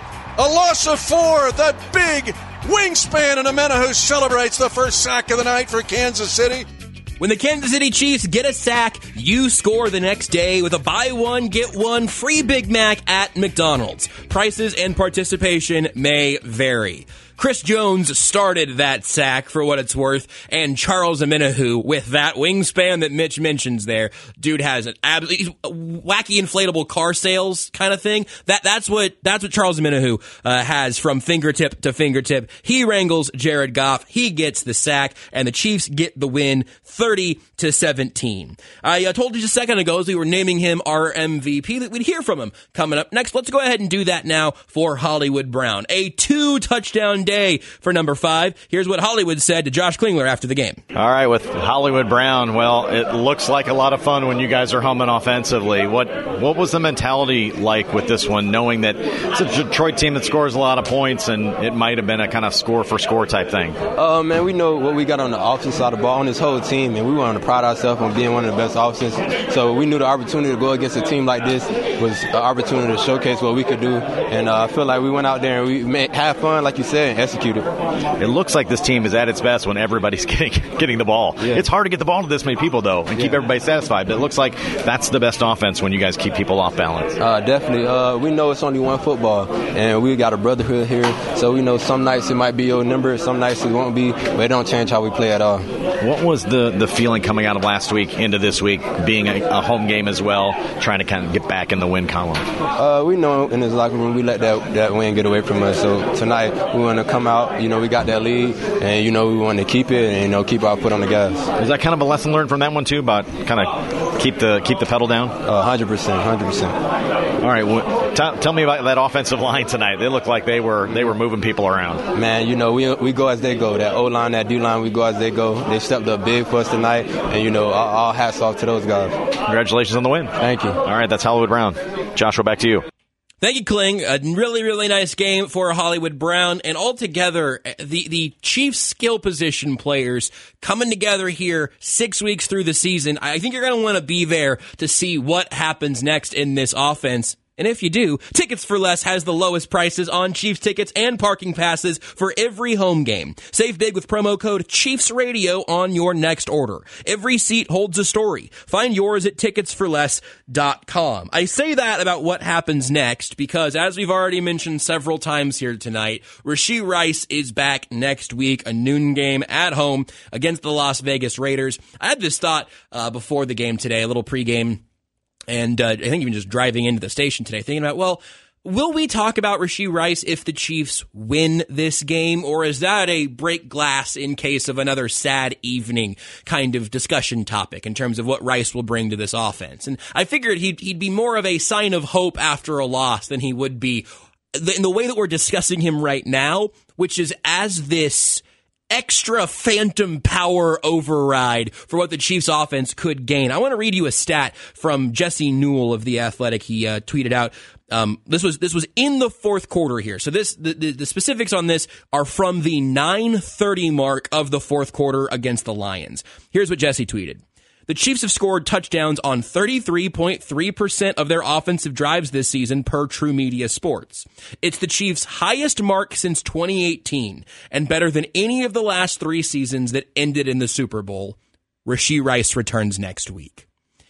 A loss of four. That big wingspan, and Omenihu celebrates the first sack of the night for Kansas City. When the Kansas City Chiefs get a sack, you score the next day with a buy one, get one free Big Mac at McDonald's. Prices and participation may vary. Chris Jones started that sack for what it's worth, and Charles Omenihu with that wingspan that Mitch mentions there. Dude has an absolutely wacky inflatable car sales kind of thing. That that's what that's what Charles Omenihu uh, has from fingertip to fingertip. He wrangles Jared Goff. He gets the sack, and the Chiefs get the win, thirty to seventeen. I uh, told you just a second ago as we were naming him our M V P that we'd hear from him coming up next. Let's go ahead and do that now for Hollywood Brown. A two touchdown day for number five. Here's what Hollywood said to Josh Klingler after the game. All right, with Hollywood Brown, well, it looks like a lot of fun when you guys are humming offensively. What what was the mentality like with this one, knowing that it's a Detroit team that scores a lot of points and it might have been a kind of score-for-score type thing? Uh, man, we know what we got on the offensive side of the ball on this whole team, and we want to pride ourselves on being one of the best offenses. So we knew the opportunity to go against a team like this was an opportunity to showcase what we could do, and uh, I feel like we went out there and we made, had fun, like you said, and executed. It looks like this team is at its best when everybody's getting getting the ball. Yeah. It's hard to get the ball to this many people, though, and keep yeah. everybody satisfied. But it looks like that's the best offense when you guys keep people off balance. Uh, definitely. Uh, we know it's only one football, and we got a brotherhood here. So we know some nights it might be your number, some nights it won't be, but it don't change how we play at all. What was the, the feeling coming out of last week into this week, being a, a home game as well, trying to kind of get back in the win column? Uh, we know in this locker room we let that, that win get away from us. So tonight we want to come out, you know, we got that lead, and, you know, we want to keep it and, you know, keep our foot on the gas. Is that kind of a lesson learned from that one, too, about kind of keep the keep the pedal down? Uh, one hundred percent, one hundred percent. All right, well, t- tell me about that offensive line tonight. They look like they were they were moving people around. Man, you know, we we go as they go. That O-line, that D-line, we go as they go. They stepped up big for us tonight, and, you know, all, all hats off to those guys. Congratulations on the win. Thank you. All right, that's Hollywood Brown. Joshua, back to you. Thank you, Kling. A really, really nice game for Hollywood Brown. And altogether, the, the Chiefs skill position players coming together here six weeks through the season. I think you're going to want to be there to see what happens next in this offense. And if you do, Tickets for Less has the lowest prices on Chiefs tickets and parking passes for every home game. Save big with promo code Chiefs Radio on your next order. Every seat holds a story. Find yours at tickets for less dot com. I say that about what happens next because, as we've already mentioned several times here tonight, Rashee Rice is back next week, a noon game at home against the Las Vegas Raiders. I had this thought uh, before the game today, a little pregame. And uh, I think even just driving into the station today, thinking about, well, will we talk about Rashee Rice if the Chiefs win this game, or is that a break glass in case of another sad evening kind of discussion topic in terms of what Rice will bring to this offense? And I figured he'd, he'd be more of a sign of hope after a loss than he would be in the way that we're discussing him right now, which is as this extra phantom power override for what the Chiefs offense could gain. I want to read you a stat from Jesse Newell of The Athletic. He uh, tweeted out, um, this was this was in the fourth quarter here. So this the, the, the specifics on this are from the nine thirty mark of the fourth quarter against the Lions. Here's what Jesse tweeted. The Chiefs have scored touchdowns on thirty-three point three percent of their offensive drives this season per True Media Sports. It's the Chiefs' highest mark since twenty eighteen and better than any of the last three seasons that ended in the Super Bowl. Rashee Rice returns next week.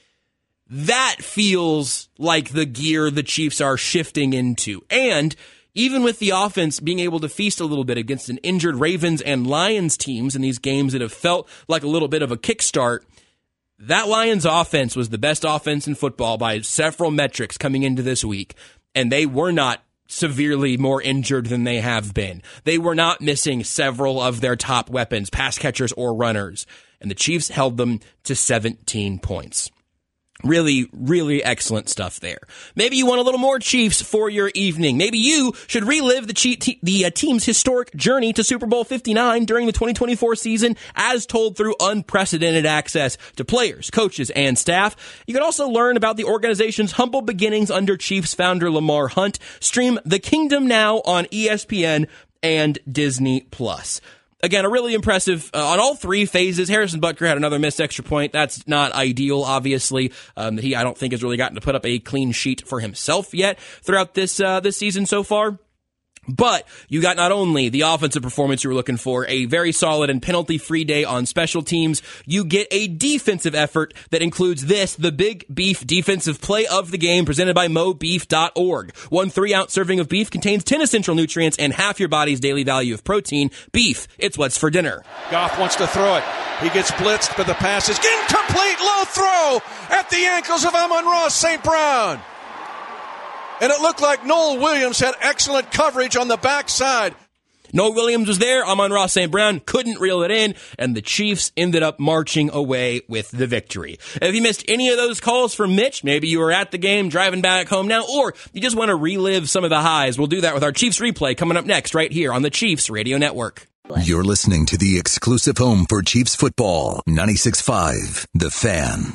That feels like the gear the Chiefs are shifting into. And even with the offense being able to feast a little bit against an injured Ravens and Lions teams in these games that have felt like a little bit of a kickstart, that Lions offense was the best offense in football by several metrics coming into this week, and they were not severely more injured than they have been. They were not missing several of their top weapons, pass catchers or runners, and the Chiefs held them to seventeen points. Really, really excellent stuff there. Maybe you want a little more Chiefs for your evening. Maybe you should relive the, che- the uh, team's historic journey to Super Bowl fifty-nine during the twenty twenty-four season, as told through unprecedented access to players, coaches, and staff. You can also learn about the organization's humble beginnings under Chiefs founder Lamar Hunt. Stream The Kingdom now on E S P N and Disney Plus. Again, a really impressive uh, on all three phases. Harrison Butker had another missed extra point. That's not ideal, obviously. Um, he, I don't think, has really gotten to put up a clean sheet for himself yet throughout this uh, this season so far. But you got not only the offensive performance you were looking for, a very solid and penalty-free day on special teams, you get a defensive effort that includes this, the Big Beef Defensive Play of the Game, presented by Mo Beef dot org. One three-ounce serving of beef contains ten essential nutrients and half your body's daily value of protein. Beef, it's what's for dinner. Goff wants to throw it. He gets blitzed, but the pass is incomplete. Low throw at the ankles of Amon-Ra Saint Brown. And it looked like Noel Williams had excellent coverage on the backside. Noel Williams was there. Amon-Ra Saint Brown couldn't reel it in, and the Chiefs ended up marching away with the victory. If you missed any of those calls from Mitch, maybe you were at the game driving back home now, or you just want to relive some of the highs, we'll do that with our Chiefs replay coming up next right here on the Chiefs Radio Network. You're listening to the exclusive home for Chiefs football, ninety-six point five, The Fan.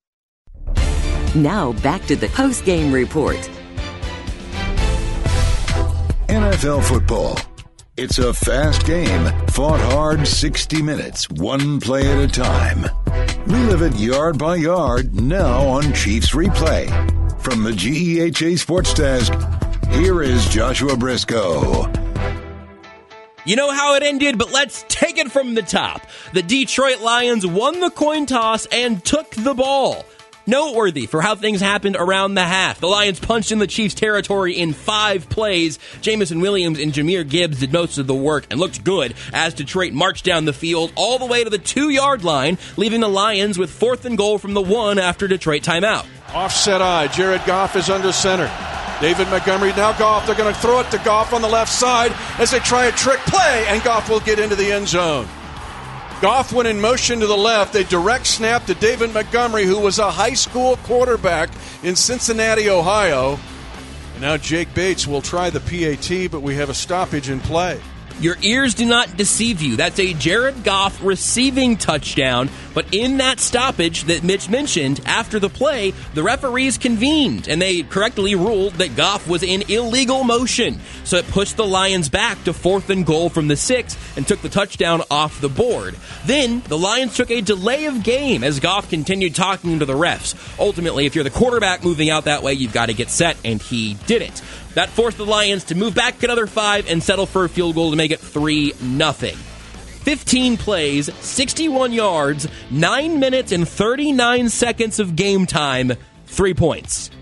Now back to the post-game report. N F L football. It's a fast game, fought hard sixty minutes, one play at a time. Relive it yard by yard now on Chiefs Replay. From the G E H A Sports Desk, here is Joshua Briscoe. You know how it ended, but let's take it from the top. The Detroit Lions won the coin toss and took the ball. Noteworthy for how things happened around the half. The Lions punched in the Chiefs' territory in five plays. Jamison Williams and Jahmyr Gibbs did most of the work and looked good as Detroit marched down the field all the way to the two-yard line, leaving the Lions with fourth and goal from the one after Detroit timeout. Offset eye. Jared Goff is under center. David Montgomery, now Goff. They're going to throw it to Goff on the left side as they try a trick play, and Goff will get into the end zone. Goff went in motion to the left. A direct snap to David Montgomery, who was a high school quarterback in Cincinnati, Ohio. And now Jake Bates will try the P A T, but we have a stoppage in play. Your ears do not deceive you. That's a Jared Goff receiving touchdown. But in that stoppage that Mitch mentioned, after the play, the referees convened, and they correctly ruled that Goff was in illegal motion. So it pushed the Lions back to fourth and goal from the six and took the touchdown off the board. Then the Lions took a delay of game as Goff continued talking to the refs. Ultimately, if you're the quarterback moving out that way, you've got to get set, and he didn't. That forced the Lions to move back another five and settle for a field goal to make it three nothing. fifteen plays, sixty-one yards, nine minutes and thirty-nine seconds of game time, three points.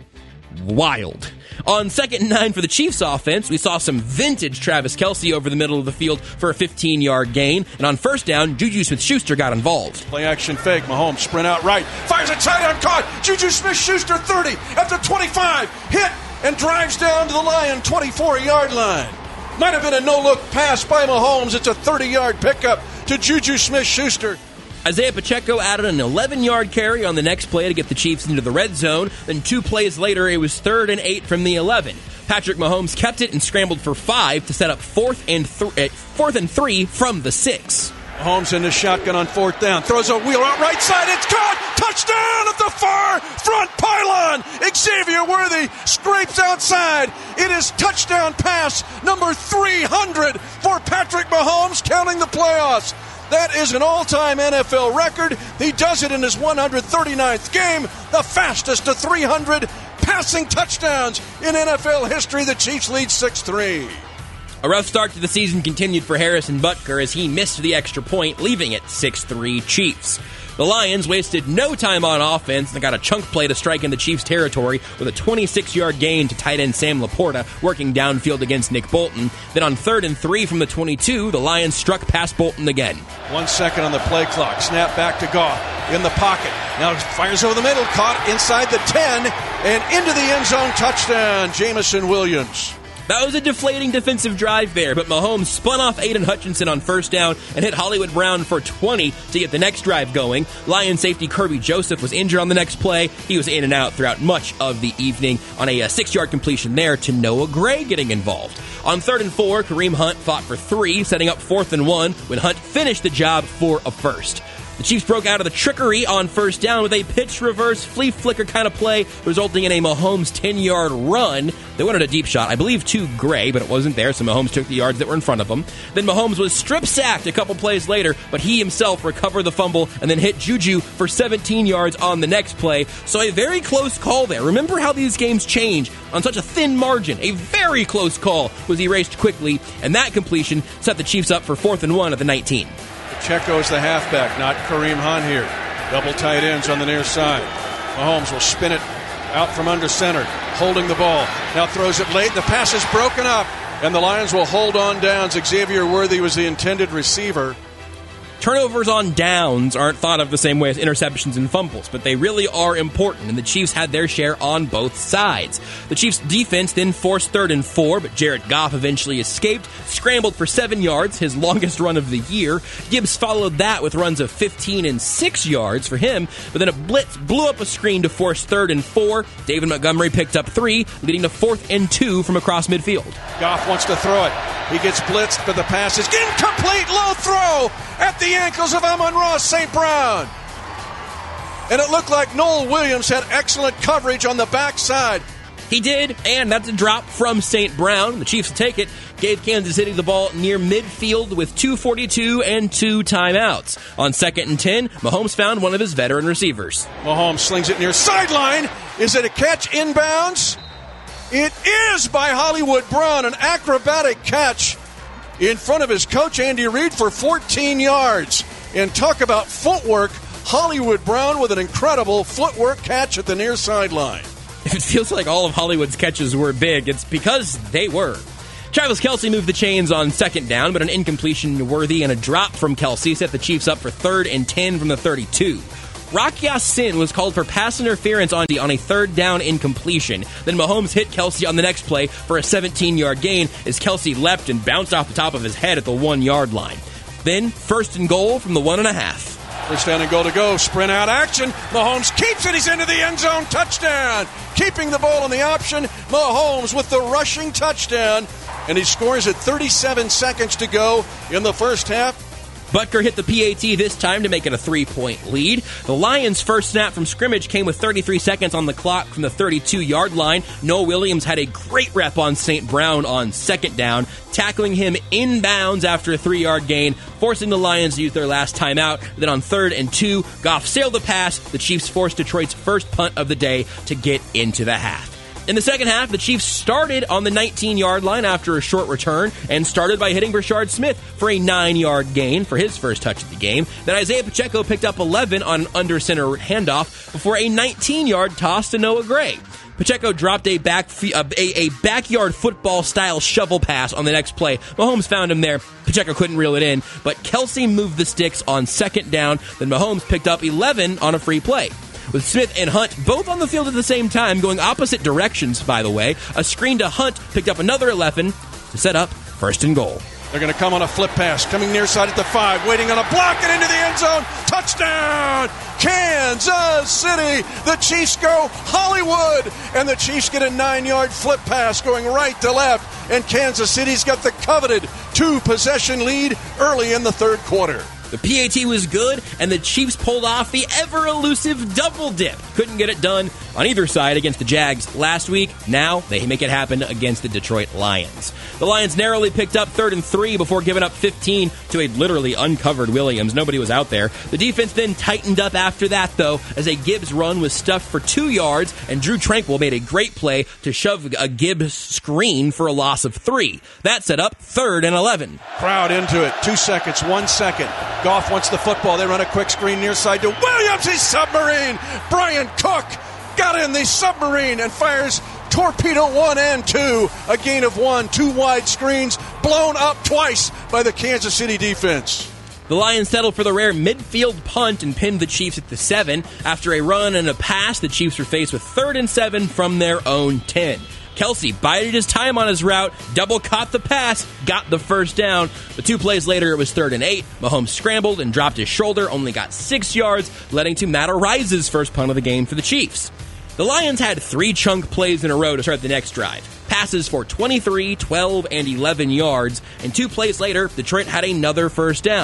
Wild. On second and nine for the Chiefs offense, we saw some vintage Travis Kelce over the middle of the field for a fifteen-yard gain. And on first down, Juju Smith-Schuster got involved. Play action fake. Mahomes sprint out right. Fires a tight end caught. Juju Smith-Schuster thirty at the twenty-five. Hit and drives down to the Lion twenty-four-yard line. Might have been a no-look pass by Mahomes. It's a thirty-yard pickup to Juju Smith-Schuster. Isaiah Pacheco added an eleven-yard carry on the next play to get the Chiefs into the red zone. Then two plays later, it was third and eight from the eleven. Patrick Mahomes kept it and scrambled for five to set up fourth and, th- fourth and three from the six. Mahomes in the shotgun on fourth down. Throws a wheel out right side. It's caught. Touchdown at the far front pylon. Xavier Worthy scrapes outside. It is touchdown pass number three hundred for Patrick Mahomes, counting the playoffs. That is an all-time N F L record. He does it in his one hundred thirty-ninth game, the fastest to three hundred passing touchdowns in N F L history. The Chiefs lead six three. A rough start to the season continued for Harrison Butker as he missed the extra point, leaving it six three Chiefs. The Lions wasted no time on offense and got a chunk play to strike in the Chiefs' territory with a twenty-six-yard gain to tight end Sam Laporta working downfield against Nick Bolton. Then on third and three from the twenty-two, the Lions struck past Bolton again. One second on the play clock. Snap back to Goff in the pocket. Now fires over the middle, caught inside the ten and into the end zone. Touchdown, Jamison Williams. That was a deflating defensive drive there, but Mahomes spun off Aiden Hutchinson on first down and hit Hollywood Brown for twenty to get the next drive going. Lion safety Kirby Joseph was injured on the next play. He was in and out throughout much of the evening on a six-yard completion there to Noah Gray getting involved. On third and four, Kareem Hunt fought for three, setting up fourth and one when Hunt finished the job for a first. The Chiefs broke out of the trickery on first down with a pitch reverse flea flicker kind of play, resulting in a Mahomes ten-yard run. They wanted a deep shot, I believe to Gray, but it wasn't there, so Mahomes took the yards that were in front of him. Then Mahomes was strip sacked a couple plays later, but he himself recovered the fumble and then hit Juju for seventeen yards on the next play. So a very close call there. Remember how these games change on such a thin margin. A very close call was erased quickly, and that completion set the Chiefs up for fourth and one at the nineteen. Pacheco is the halfback, not Kareem Hunt here. Double tight ends on the near side. Mahomes will spin it out from under center, holding the ball. Now throws it late. The pass is broken up, and the Lions will hold on downs. Xavier Worthy was the intended receiver. Turnovers on downs aren't thought of the same way as interceptions and fumbles, but they really are important, and the Chiefs had their share on both sides. The Chiefs' defense then forced third and four, but Jared Goff eventually escaped, scrambled for seven yards, his longest run of the year. Gibbs followed that with runs of fifteen and six yards for him, but then a blitz blew up a screen to force third and four. David Montgomery picked up three, leading to fourth and two from across midfield. Goff wants to throw it. He gets blitzed, but the pass is incomplete. Low throw at the ankles of Amon-Ra Saint Brown. And it looked like Noel Williams had excellent coverage on the backside. He did, and that's a drop from Saint Brown. The Chiefs take it, gave Kansas City the ball near midfield with two forty-two and two timeouts. On second and ten, Mahomes found one of his veteran receivers. Mahomes slings it near sideline. Is it a catch inbounds? It is by Hollywood Brown, an acrobatic catch in front of his coach, Andy Reid, for fourteen yards. And talk about footwork, Hollywood Brown with an incredible footwork catch at the near sideline. If it feels like all of Hollywood's catches were big, it's because they were. Travis Kelce moved the chains on second down, but an incompletion to Worthy and a drop from Kelce set the Chiefs up for third and ten from the thirty-two. Rock Ya-Sin was called for pass interference on a third down incompletion. Then Mahomes hit Kelce on the next play for a seventeen-yard gain as Kelce leapt and bounced off the top of his head at the one-yard line. Then first and goal from the one and a half. First down and goal to go. Sprint out action. Mahomes keeps it. He's into the end zone. Touchdown. Keeping the ball in the option. Mahomes with the rushing touchdown. And he scores at thirty-seven seconds to go in the first half. Butker hit the P A T this time to make it a three-point lead. The Lions' first snap from scrimmage came with thirty-three seconds on the clock from the thirty-two-yard line. Noah Williams had a great rep on Saint Brown on second down, tackling him inbounds after a three-yard gain, forcing the Lions to use their last timeout. Then on third and two, Goff sailed the pass. The Chiefs forced Detroit's first punt of the day to get into the half. In the second half, the Chiefs started on the nineteen-yard line after a short return and started by hitting Brashard Smith for a nine-yard gain for his first touch of the game. Then Isaiah Pacheco picked up eleven on an under-center handoff before a nineteen-yard toss to Noah Gray. Pacheco dropped a back a, a backyard football-style shovel pass on the next play. Mahomes found him there. Pacheco couldn't reel it in, but Kelce moved the sticks on second down. Then Mahomes picked up eleven on a free play. With Smith and Hunt both on the field at the same time, going opposite directions, by the way, a screen to Hunt picked up another eleven to set up first and goal. They're going to come on a flip pass, coming near side at the five, waiting on a block and into the end zone. Touchdown, Kansas City. The Chiefs go Hollywood, and the Chiefs get a nine-yard flip pass going right to left, and Kansas City's got the coveted two-possession lead early in the third quarter. The P A T was good, and the Chiefs pulled off the ever-elusive double dip. Couldn't get it done on either side against the Jags last week. Now they make it happen against the Detroit Lions. The Lions narrowly picked up third and three before giving up fifteen to a literally uncovered Williams. Nobody was out there. The defense then tightened up after that, though, as a Gibbs run was stuffed for two yards, and Drew Tranquill made a great play to shove a Gibbs screen for a loss of three. That set up third and eleven. Crowd into it. Two seconds, one second. Goff wants the football. They run a quick screen near side to Williams. He's submarine. Brian Cook got in the submarine and fires torpedo one and two. A gain of one. Two wide screens blown up twice by the Kansas City defense. The Lions settled for the rare midfield punt and pinned the Chiefs at the seven. After a run and a pass, the Chiefs were faced with third and seven from their own ten. Kelce bided his time on his route, double caught the pass, got the first down. But two plays later, it was third and eight. Mahomes scrambled and dropped his shoulder, only got six yards, leading to Matt Ariza's first punt of the game for the Chiefs. The Lions had three chunk plays in a row to start the next drive. Passes for twenty-three, twelve, and eleven yards, and two plays later, Detroit had another first down.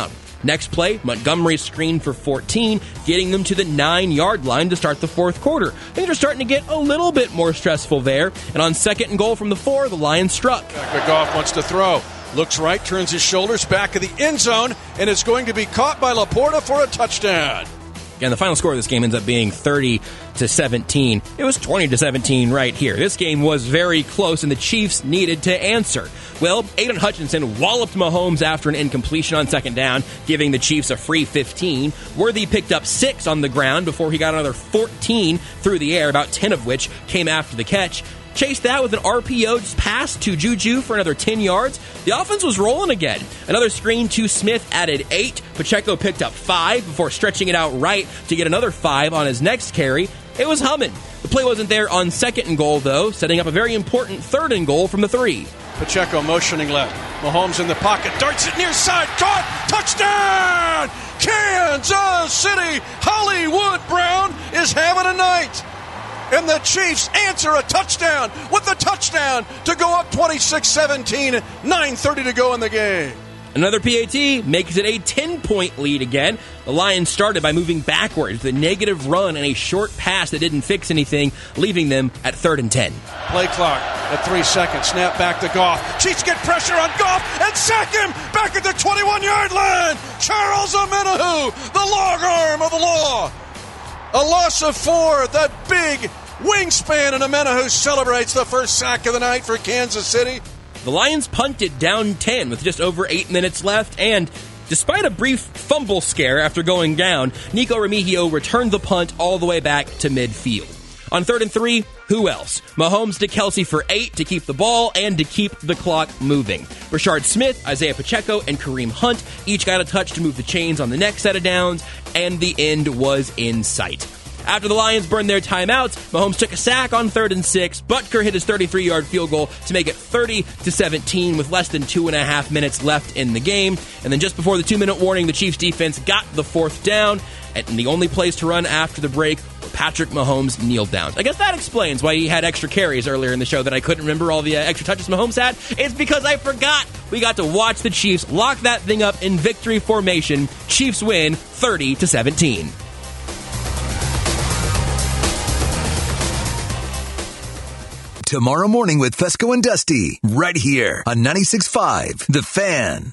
Next play, Montgomery screened for fourteen, getting them to the nine-yard line to start the fourth quarter. Things are starting to get a little bit more stressful there, and on second and goal from the four, the Lions struck. Goff wants to throw. Looks right, turns his shoulders back of the end zone, and is going to be caught by Laporta for a touchdown. And the final score of this game ends up being thirty to seventeen. It was twenty to seventeen right here. This game was very close, and the Chiefs needed to answer. Well, Aiden Hutchinson walloped Mahomes after an incompletion on second down, giving the Chiefs a free fifteen. Worthy picked up six on the ground before he got another fourteen through the air, about ten of which came after the catch. Chased that with an R P O pass to Juju for another ten yards. The offense was rolling again. Another screen to Smith added eight. Pacheco picked up five before stretching it out right to get another five on his next carry. It was humming. The play wasn't there on second and goal, though, setting up a very important third and goal from the three. Pacheco motioning left. Mahomes in the pocket. Darts it near side. Caught. Touchdown! Kansas City. Hollywood Brown is having a night. And the Chiefs answer a touchdown with a touchdown to go up twenty-six seventeen, nine thirty to go in the game. Another P A T makes it a ten-point lead again. The Lions started by moving backwards, the negative run and a short pass that didn't fix anything, leaving them at third and ten. Play clock at three seconds. Snap back to Goff. Chiefs get pressure on Goff and sack him back at the twenty-one-yard line. Charles Omenihu, the long arm of the law. A loss of four, that big wingspan, and Omenihu celebrates the first sack of the night for Kansas City. The Lions punted down ten with just over eight minutes left, and despite a brief fumble scare after going down, Nico Remigio returned the punt all the way back to midfield. On third and three, who else? Mahomes to Kelsey for eight to keep the ball and to keep the clock moving. Rashard Smith, Isaiah Pacheco, and Kareem Hunt each got a touch to move the chains on the next set of downs, and the end was in sight. After the Lions burned their timeouts, Mahomes took a sack on third and six. Butker hit his thirty-three-yard field goal to make it thirty to seventeen with less than two and a half minutes left in the game. And then just before the two-minute warning, the Chiefs defense got the fourth down, and the only plays to run after the break were Patrick Mahomes' kneel downs. I guess that explains why he had extra carries earlier in the show that I couldn't remember all the uh, extra touches Mahomes had. It's because I forgot we got to watch the Chiefs lock that thing up in victory formation. Chiefs win thirty to seventeen. Tomorrow morning with Fesco and Dusty, right here on ninety-six point five The Fan.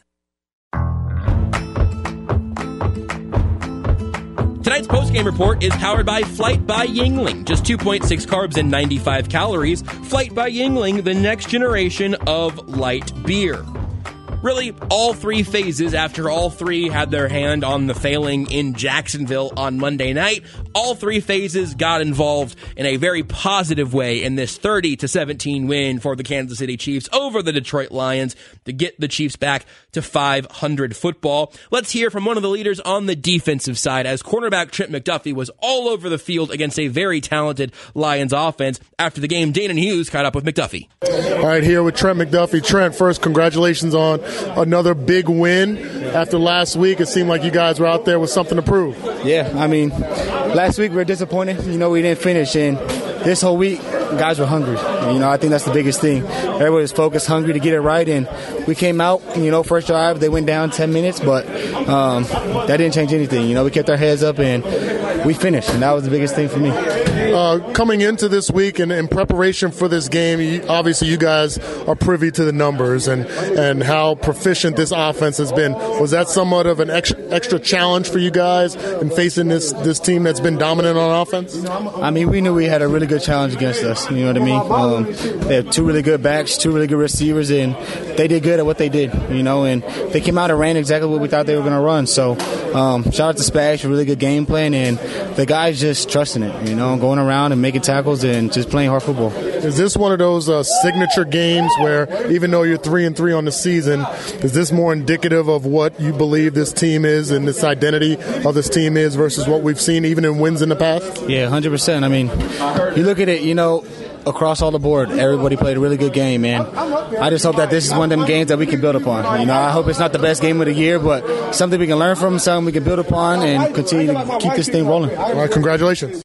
Tonight's postgame report is powered by Flight by Yuengling. Just two point six carbs and ninety-five calories. Flight by Yuengling, the next generation of light beer. Really, all three phases, after all three had their hand on the failing in Jacksonville on Monday night, all three phases got involved in a very positive way in this thirty to seventeen win for the Kansas City Chiefs over the Detroit Lions to get the Chiefs back to five hundred football. Let's hear from one of the leaders on the defensive side as cornerback Trent McDuffie was all over the field against a very talented Lions offense. After the game, Danon Hughes caught up with McDuffie. All right, here with Trent McDuffie. Trent, first, congratulations on another big win. After last week, it seemed like you guys were out there with something to prove. Yeah, I mean, last week we were disappointed. You know, we didn't finish, and this whole week, guys were hungry. You know, I think that's the biggest thing. Everybody was focused, hungry to get it right, and we came out, you know, first drive, they went down ten minutes, but um, that didn't change anything. You know, we kept our heads up, and we finished, and that was the biggest thing for me. Uh, coming into this week and in preparation for this game, you, obviously you guys are privy to the numbers and, and how proficient this offense has been. Was that somewhat of an extra, extra challenge for you guys in facing this, this team that's been dominant on offense? I mean, we knew we had a really good challenge against us. You know what I mean? Um, they have two really good backs, two really good receivers, and they did good at what they did, you know, and they came out and ran exactly what we thought they were going to run. So um, shout out to Spags for a really good game plan, and the guys just trusting it, you know, going around and making tackles and just playing hard football. Is this one of those uh, signature games where even though you're three and three on the season, is this more indicative of what you believe this team is and this identity of this team is versus what we've seen even in wins in the past? Yeah, one hundred percent. I mean, you look at it, you know, across all the board, everybody played a really good game, man. I just hope that this is one of them games that we can build upon. You know, I hope it's not the best game of the year, but something we can learn from, something we can build upon, and continue to keep this thing rolling. All right, congratulations.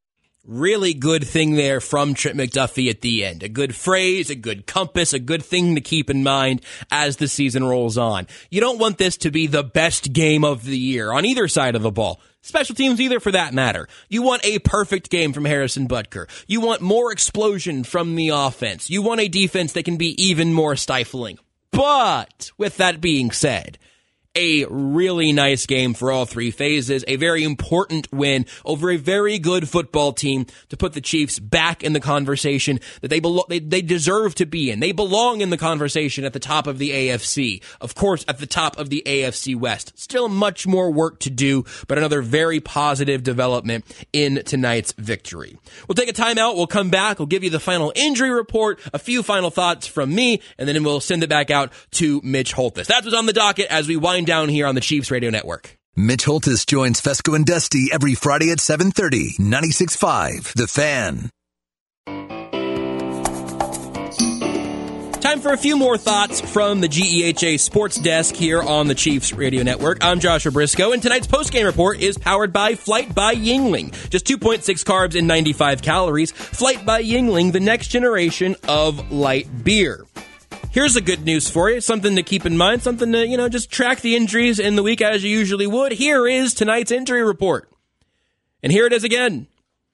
Really good thing there from Trent McDuffie at the end. A good phrase, a good compass, a good thing to keep in mind as the season rolls on. You don't want this to be the best game of the year on either side of the ball. Special teams either, for that matter. You want a perfect game from Harrison Butker. You want more explosion from the offense. You want a defense that can be even more stifling. But with that being said, a really nice game for all three phases, a very important win over a very good football team to put the Chiefs back in the conversation that they, belo- they they deserve to be in. They belong in the conversation at the top of the A F C. Of course, at the top of the A F C West. Still much more work to do, but another very positive development in tonight's victory. We'll take a timeout. We'll come back. We'll give you the final injury report, a few final thoughts from me, and then we'll send it back out to Mitch Holthus. That's what's on the docket as we wind down here on the Chiefs Radio Network. Mitch Holthus joins Fesco and Dusty every Friday at seven thirty, ninety-six point five The Fan. Time for a few more thoughts from the G E H A Sports Desk here on the Chiefs Radio Network. I'm Joshua Briscoe, and tonight's postgame report is powered by Flight by Yuengling. Just two point six carbs and ninety-five calories. Flight by Yuengling, the next generation of light beer. Here's the good news for you, something to keep in mind, something to, you know, just track the injuries in the week as you usually would. Here is tonight's injury report. And here it is again.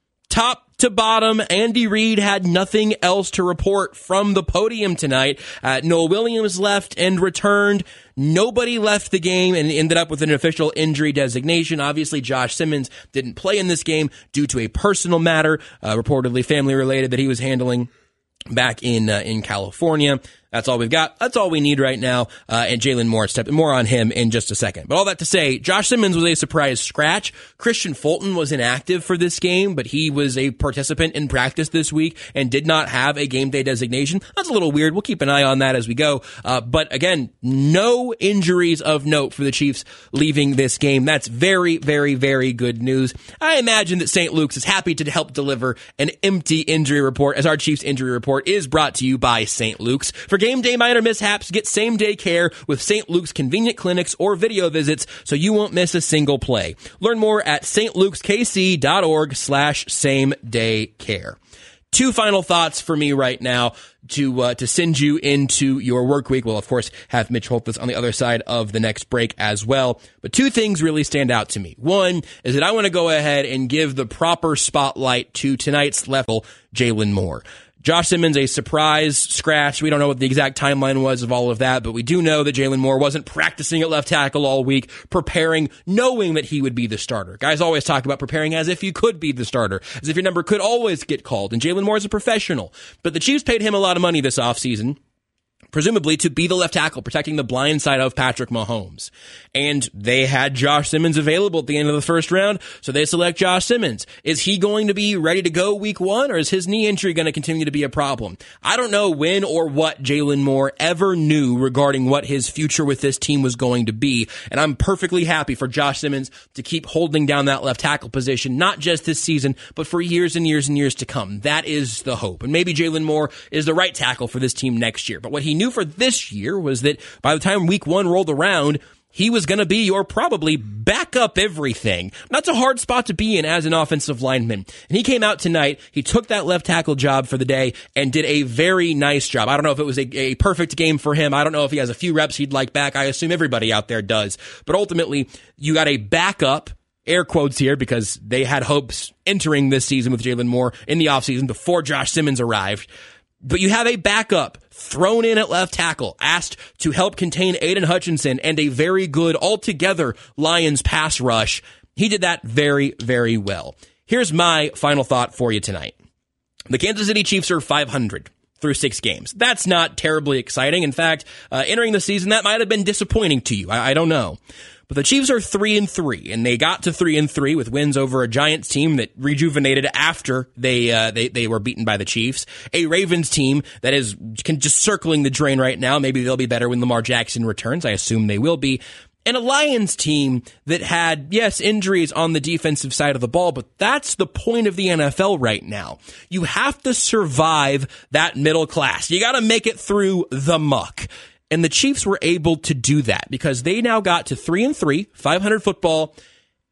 Top to bottom, Andy Reid had nothing else to report from the podium tonight. Uh, Noah Williams left and returned. Nobody left the game and ended up with an official injury designation. Obviously, Josh Simmons didn't play in this game due to a personal matter, uh, reportedly family related, that he was handling back in uh, in California. That's all we've got. That's all we need right now. Uh, and Jalen Moore, step more on him in just a second. But all that to say, Josh Simmons was a surprise scratch. Christian Fulton was inactive for this game, but he was a participant in practice this week and did not have a game day designation. That's a little weird. We'll keep an eye on that as we go. Uh, but again, no injuries of note for the Chiefs leaving this game. That's very, very, very good news. I imagine that Saint Luke's is happy to help deliver an empty injury report, as our Chiefs injury report is brought to you by Saint Luke's. For game day minor mishaps, get same-day care with Saint Luke's convenient clinics or video visits so you won't miss a single play. Learn more at stlukeskc.org slash same-day care. Two final thoughts for me right now to uh, to send you into your work week. We'll, of course, have Mitch Holthus on the other side of the next break as well. But two things really stand out to me. One is that I want to go ahead and give the proper spotlight to tonight's level, Jalen Moore. Josh Simmons, a surprise scratch. We don't know what the exact timeline was of all of that, but we do know that Jalen Moore wasn't practicing at left tackle all week, preparing, knowing that he would be the starter. Guys always talk about preparing as if you could be the starter, as if your number could always get called, and Jalen Moore is a professional. But the Chiefs paid him a lot of money this offseason, presumably to be the left tackle, protecting the blind side of Patrick Mahomes. And they had Josh Simmons available at the end of the first round, so they select Josh Simmons. Is he going to be ready to go week one, or is his knee injury going to continue to be a problem? I don't know when or what Jalen Moore ever knew regarding what his future with this team was going to be, and I'm perfectly happy for Josh Simmons to keep holding down that left tackle position, not just this season, but for years and years and years to come. That is the hope. And maybe Jalen Moore is the right tackle for this team next year. But what he knew for this year was that by the time week one rolled around, he was going to be your probably backup everything. That's a hard spot to be in as an offensive lineman. And he came out tonight, he took that left tackle job for the day and did a very nice job. I don't know if it was a, a perfect game for him. I don't know if he has a few reps he'd like back. I assume everybody out there does. But ultimately, you got a backup, air quotes here, because they had hopes entering this season with Jalen Moore in the offseason before Josh Simmons arrived. But you have a backup thrown in at left tackle, asked to help contain Aiden Hutchinson and a very good altogether Lions pass rush. He did that very, very well. Here's my final thought for you tonight. The Kansas City Chiefs are five hundred through six games. That's not terribly exciting. In fact, uh, entering the season, that might have been disappointing to you. I, I don't know. But the Chiefs are three and three, and they got to three and three with wins over a Giants team that rejuvenated after they uh, they they were beaten by the Chiefs. A Ravens team that is can just circling the drain right now. Maybe they'll be better when Lamar Jackson returns. I assume they will be. And a Lions team that had, yes, injuries on the defensive side of the ball, but that's the point of the N F L right now. You have to survive that middle class. You got to make it through the muck. And the Chiefs were able to do that because they now got to three and three, five hundred football,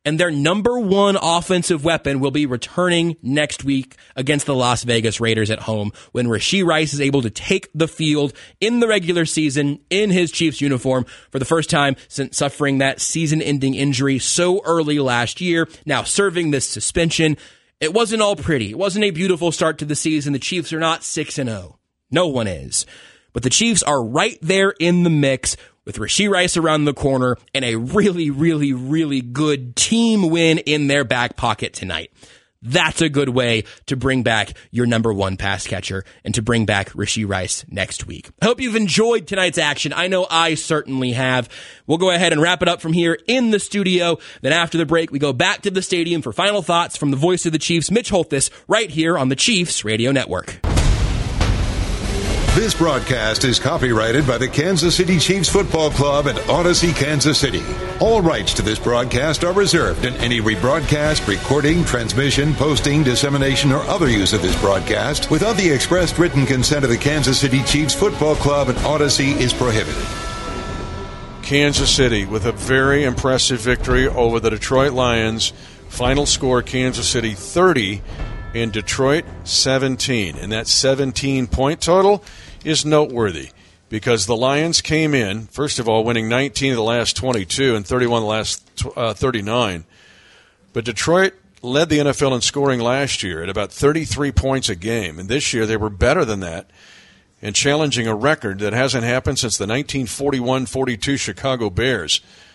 And their number one offensive weapon will be returning next week against the Las Vegas Raiders at home when Rashee Rice is able to take the field in the regular season in his Chiefs uniform for the first time since suffering that season-ending injury so early last year. Now serving this suspension, it wasn't all pretty. It wasn't a beautiful start to the season. The Chiefs are not six and oh. No one is. But the Chiefs are right there in the mix with Rashee Rice around the corner and a really, really, really good team win in their back pocket tonight. That's a good way to bring back your number one pass catcher and to bring back Rashee Rice next week. I hope you've enjoyed tonight's action. I know I certainly have. We'll go ahead and wrap it up from here in the studio. Then after the break, we go back to the stadium for final thoughts from the voice of the Chiefs, Mitch Holthus, right here on the Chiefs Radio Network. This broadcast is copyrighted by the Kansas City Chiefs Football Club at Odyssey, Kansas City. All rights to this broadcast are reserved, and any rebroadcast, recording, transmission, posting, dissemination, or other use of this broadcast without the expressed written consent of the Kansas City Chiefs Football Club at Odyssey is prohibited. Kansas City with a very impressive victory over the Detroit Lions. Final score, Kansas City thirty and Detroit seventeen. And that seventeen-point total is noteworthy because the Lions came in, first of all, winning nineteen of the last twenty-two and thirty-one of the last uh, thirty-nine. But Detroit led the N F L in scoring last year at about thirty-three points a game. And this year they were better than that and challenging a record that hasn't happened since the nineteen forty-one forty-two Chicago Bears.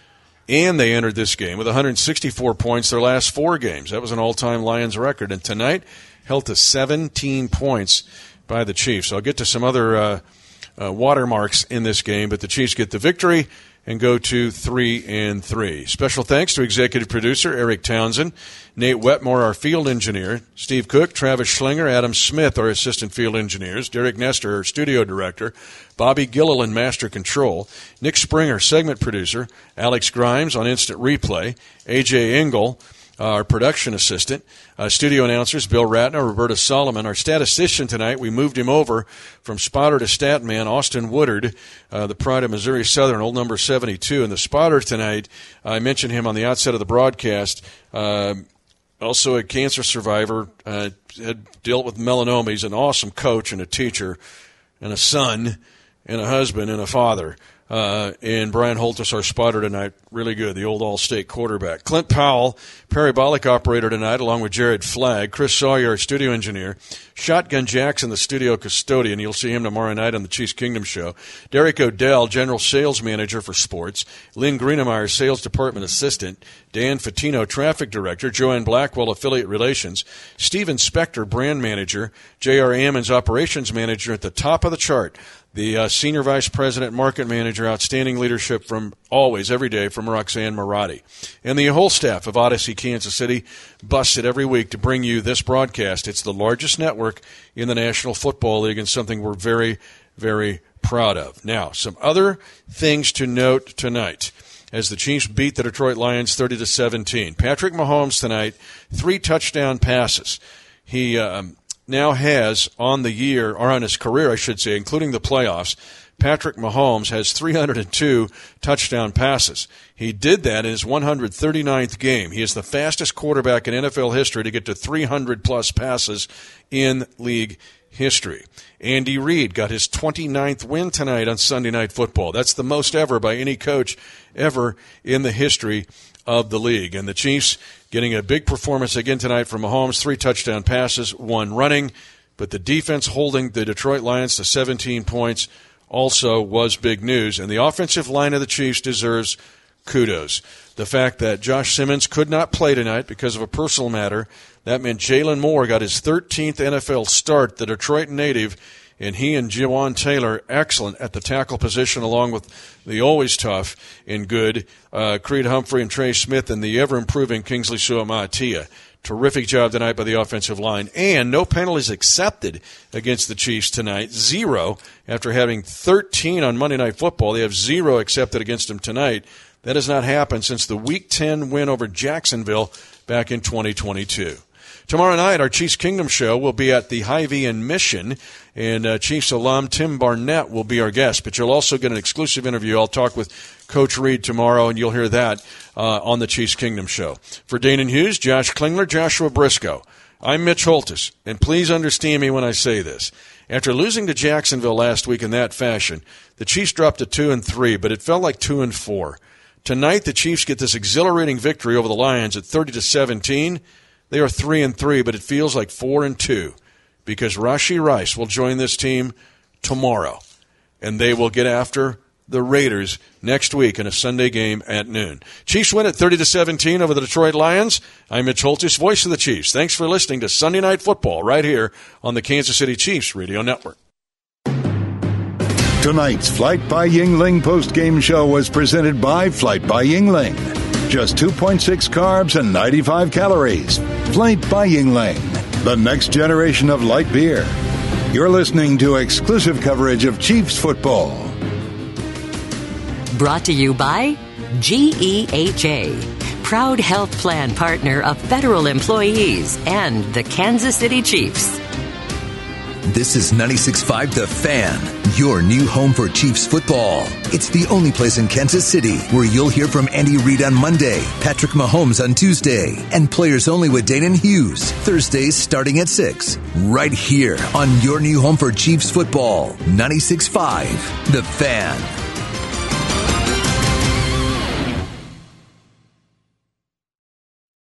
And they entered this game with one hundred sixty-four points their last four games. That was an all-time Lions record. And tonight, held to seventeen points by the Chiefs. So I'll get to some other uh, uh, watermarks in this game, but the Chiefs get the victory and go to three and three. Special thanks to executive producer Eric Townsend, Nate Wetmore, our field engineer, Steve Cook, Travis Schlinger, Adam Smith, our assistant field engineers, Derek Nestor, our studio director, Bobby Gilliland, master control, Nick Springer, segment producer, Alex Grimes on instant replay, A J Engel, our production assistant, uh, studio announcers, Bill Ratner, Roberta Solomon. Our statistician tonight, we moved him over from spotter to stat man, Austin Woodard, uh, the pride of Missouri Southern, old number seventy-two. And the spotter tonight, I mentioned him on the outset of the broadcast, uh, also a cancer survivor, uh, had dealt with melanoma. He's an awesome coach and a teacher and a son and a husband and a father. Uh, and Brian Holthus, our spotter tonight, really good, the old All-State quarterback. Clint Powell, parabolic operator tonight, along with Jared Flagg. Chris Sawyer, our studio engineer. Shotgun Jackson, the studio custodian. You'll see him tomorrow night on the Chiefs Kingdom Show. Derek Odell, general sales manager for sports. Lynn Greenemeyer, sales department assistant. Dan Fatino, traffic director. Joanne Blackwell, affiliate relations. Steven Spector, brand manager. J R. Ammons, operations manager at the top of the chart. The uh, senior vice president, market manager, outstanding leadership from always, every day, from Roxanne Marati. And the whole staff of Odyssey Kansas City busted every week to bring you this broadcast. It's the largest network in the National Football League and something we're very, very proud of. Now, some other things to note tonight as the Chiefs beat the Detroit Lions thirty to seventeen. Patrick Mahomes tonight, three touchdown passes. He um, now has on the year, or on his career, I should say, including the playoffs, Patrick Mahomes has three hundred two touchdown passes. He did that in his one hundred thirty-ninth game. He is the fastest quarterback in N F L history to get to three hundred plus passes in league history. Andy Reid got his twenty-ninth win tonight on Sunday Night Football. That's the most ever by any coach ever in the history of the league. And the Chiefs getting a big performance again tonight from Mahomes, three touchdown passes, one running. But the defense holding the Detroit Lions to seventeen points also was big news. And the offensive line of the Chiefs deserves kudos. The fact that Josh Simmons could not play tonight because of a personal matter, that meant Jalen Moore got his thirteenth N F L start, the Detroit native, and he and Jawan Taylor, excellent at the tackle position, along with the always tough and good uh, Creed Humphrey and Trey Smith and the ever-improving Kingsley Suamaitea. Terrific job tonight by the offensive line. And no penalties accepted against the Chiefs tonight. Zero after having thirteen on Monday Night Football. They have zero accepted against them tonight. That has not happened since the Week ten win over Jacksonville back in twenty twenty-two. Tomorrow night, our Chiefs Kingdom show will be at the Hy-Vee in Mission, and uh, Chiefs alum Tim Barnett will be our guest. But you'll also get an exclusive interview. I'll talk with Coach Reed tomorrow, and you'll hear that uh, on the Chiefs Kingdom show. For Danon Hughes, Josh Klingler, Joshua Briscoe, I'm Mitch Holthus, and please understand me when I say this. After losing to Jacksonville last week in that fashion, the Chiefs dropped to two and three, but it felt like two and four. Tonight, the Chiefs get this exhilarating victory over the Lions at thirty to seventeen. They are three and three, but it feels like four and two because Rashee Rice will join this team tomorrow, and they will get after the Raiders next week in a Sunday game at noon. Chiefs win at thirty to seventeen over the Detroit Lions. I'm Mitch Holthus, voice of the Chiefs. Thanks for listening to Sunday Night Football right here on the Kansas City Chiefs Radio Network. Tonight's Flight by Yingling postgame show was presented by Flight by Yingling. Just two point six carbs and ninety-five calories. Flight by Yingling, the next generation of light beer. You're listening to exclusive coverage of Chiefs football. Brought to you by G E H A, proud health plan partner of federal employees and the Kansas City Chiefs. This is ninety-six point five The Fan, your new home for Chiefs football. It's the only place in Kansas City where you'll hear from Andy Reid on Monday, Patrick Mahomes on Tuesday, and Players Only with Danon Hughes, Thursdays starting at six, right here on your new home for Chiefs football, ninety-six point five The Fan.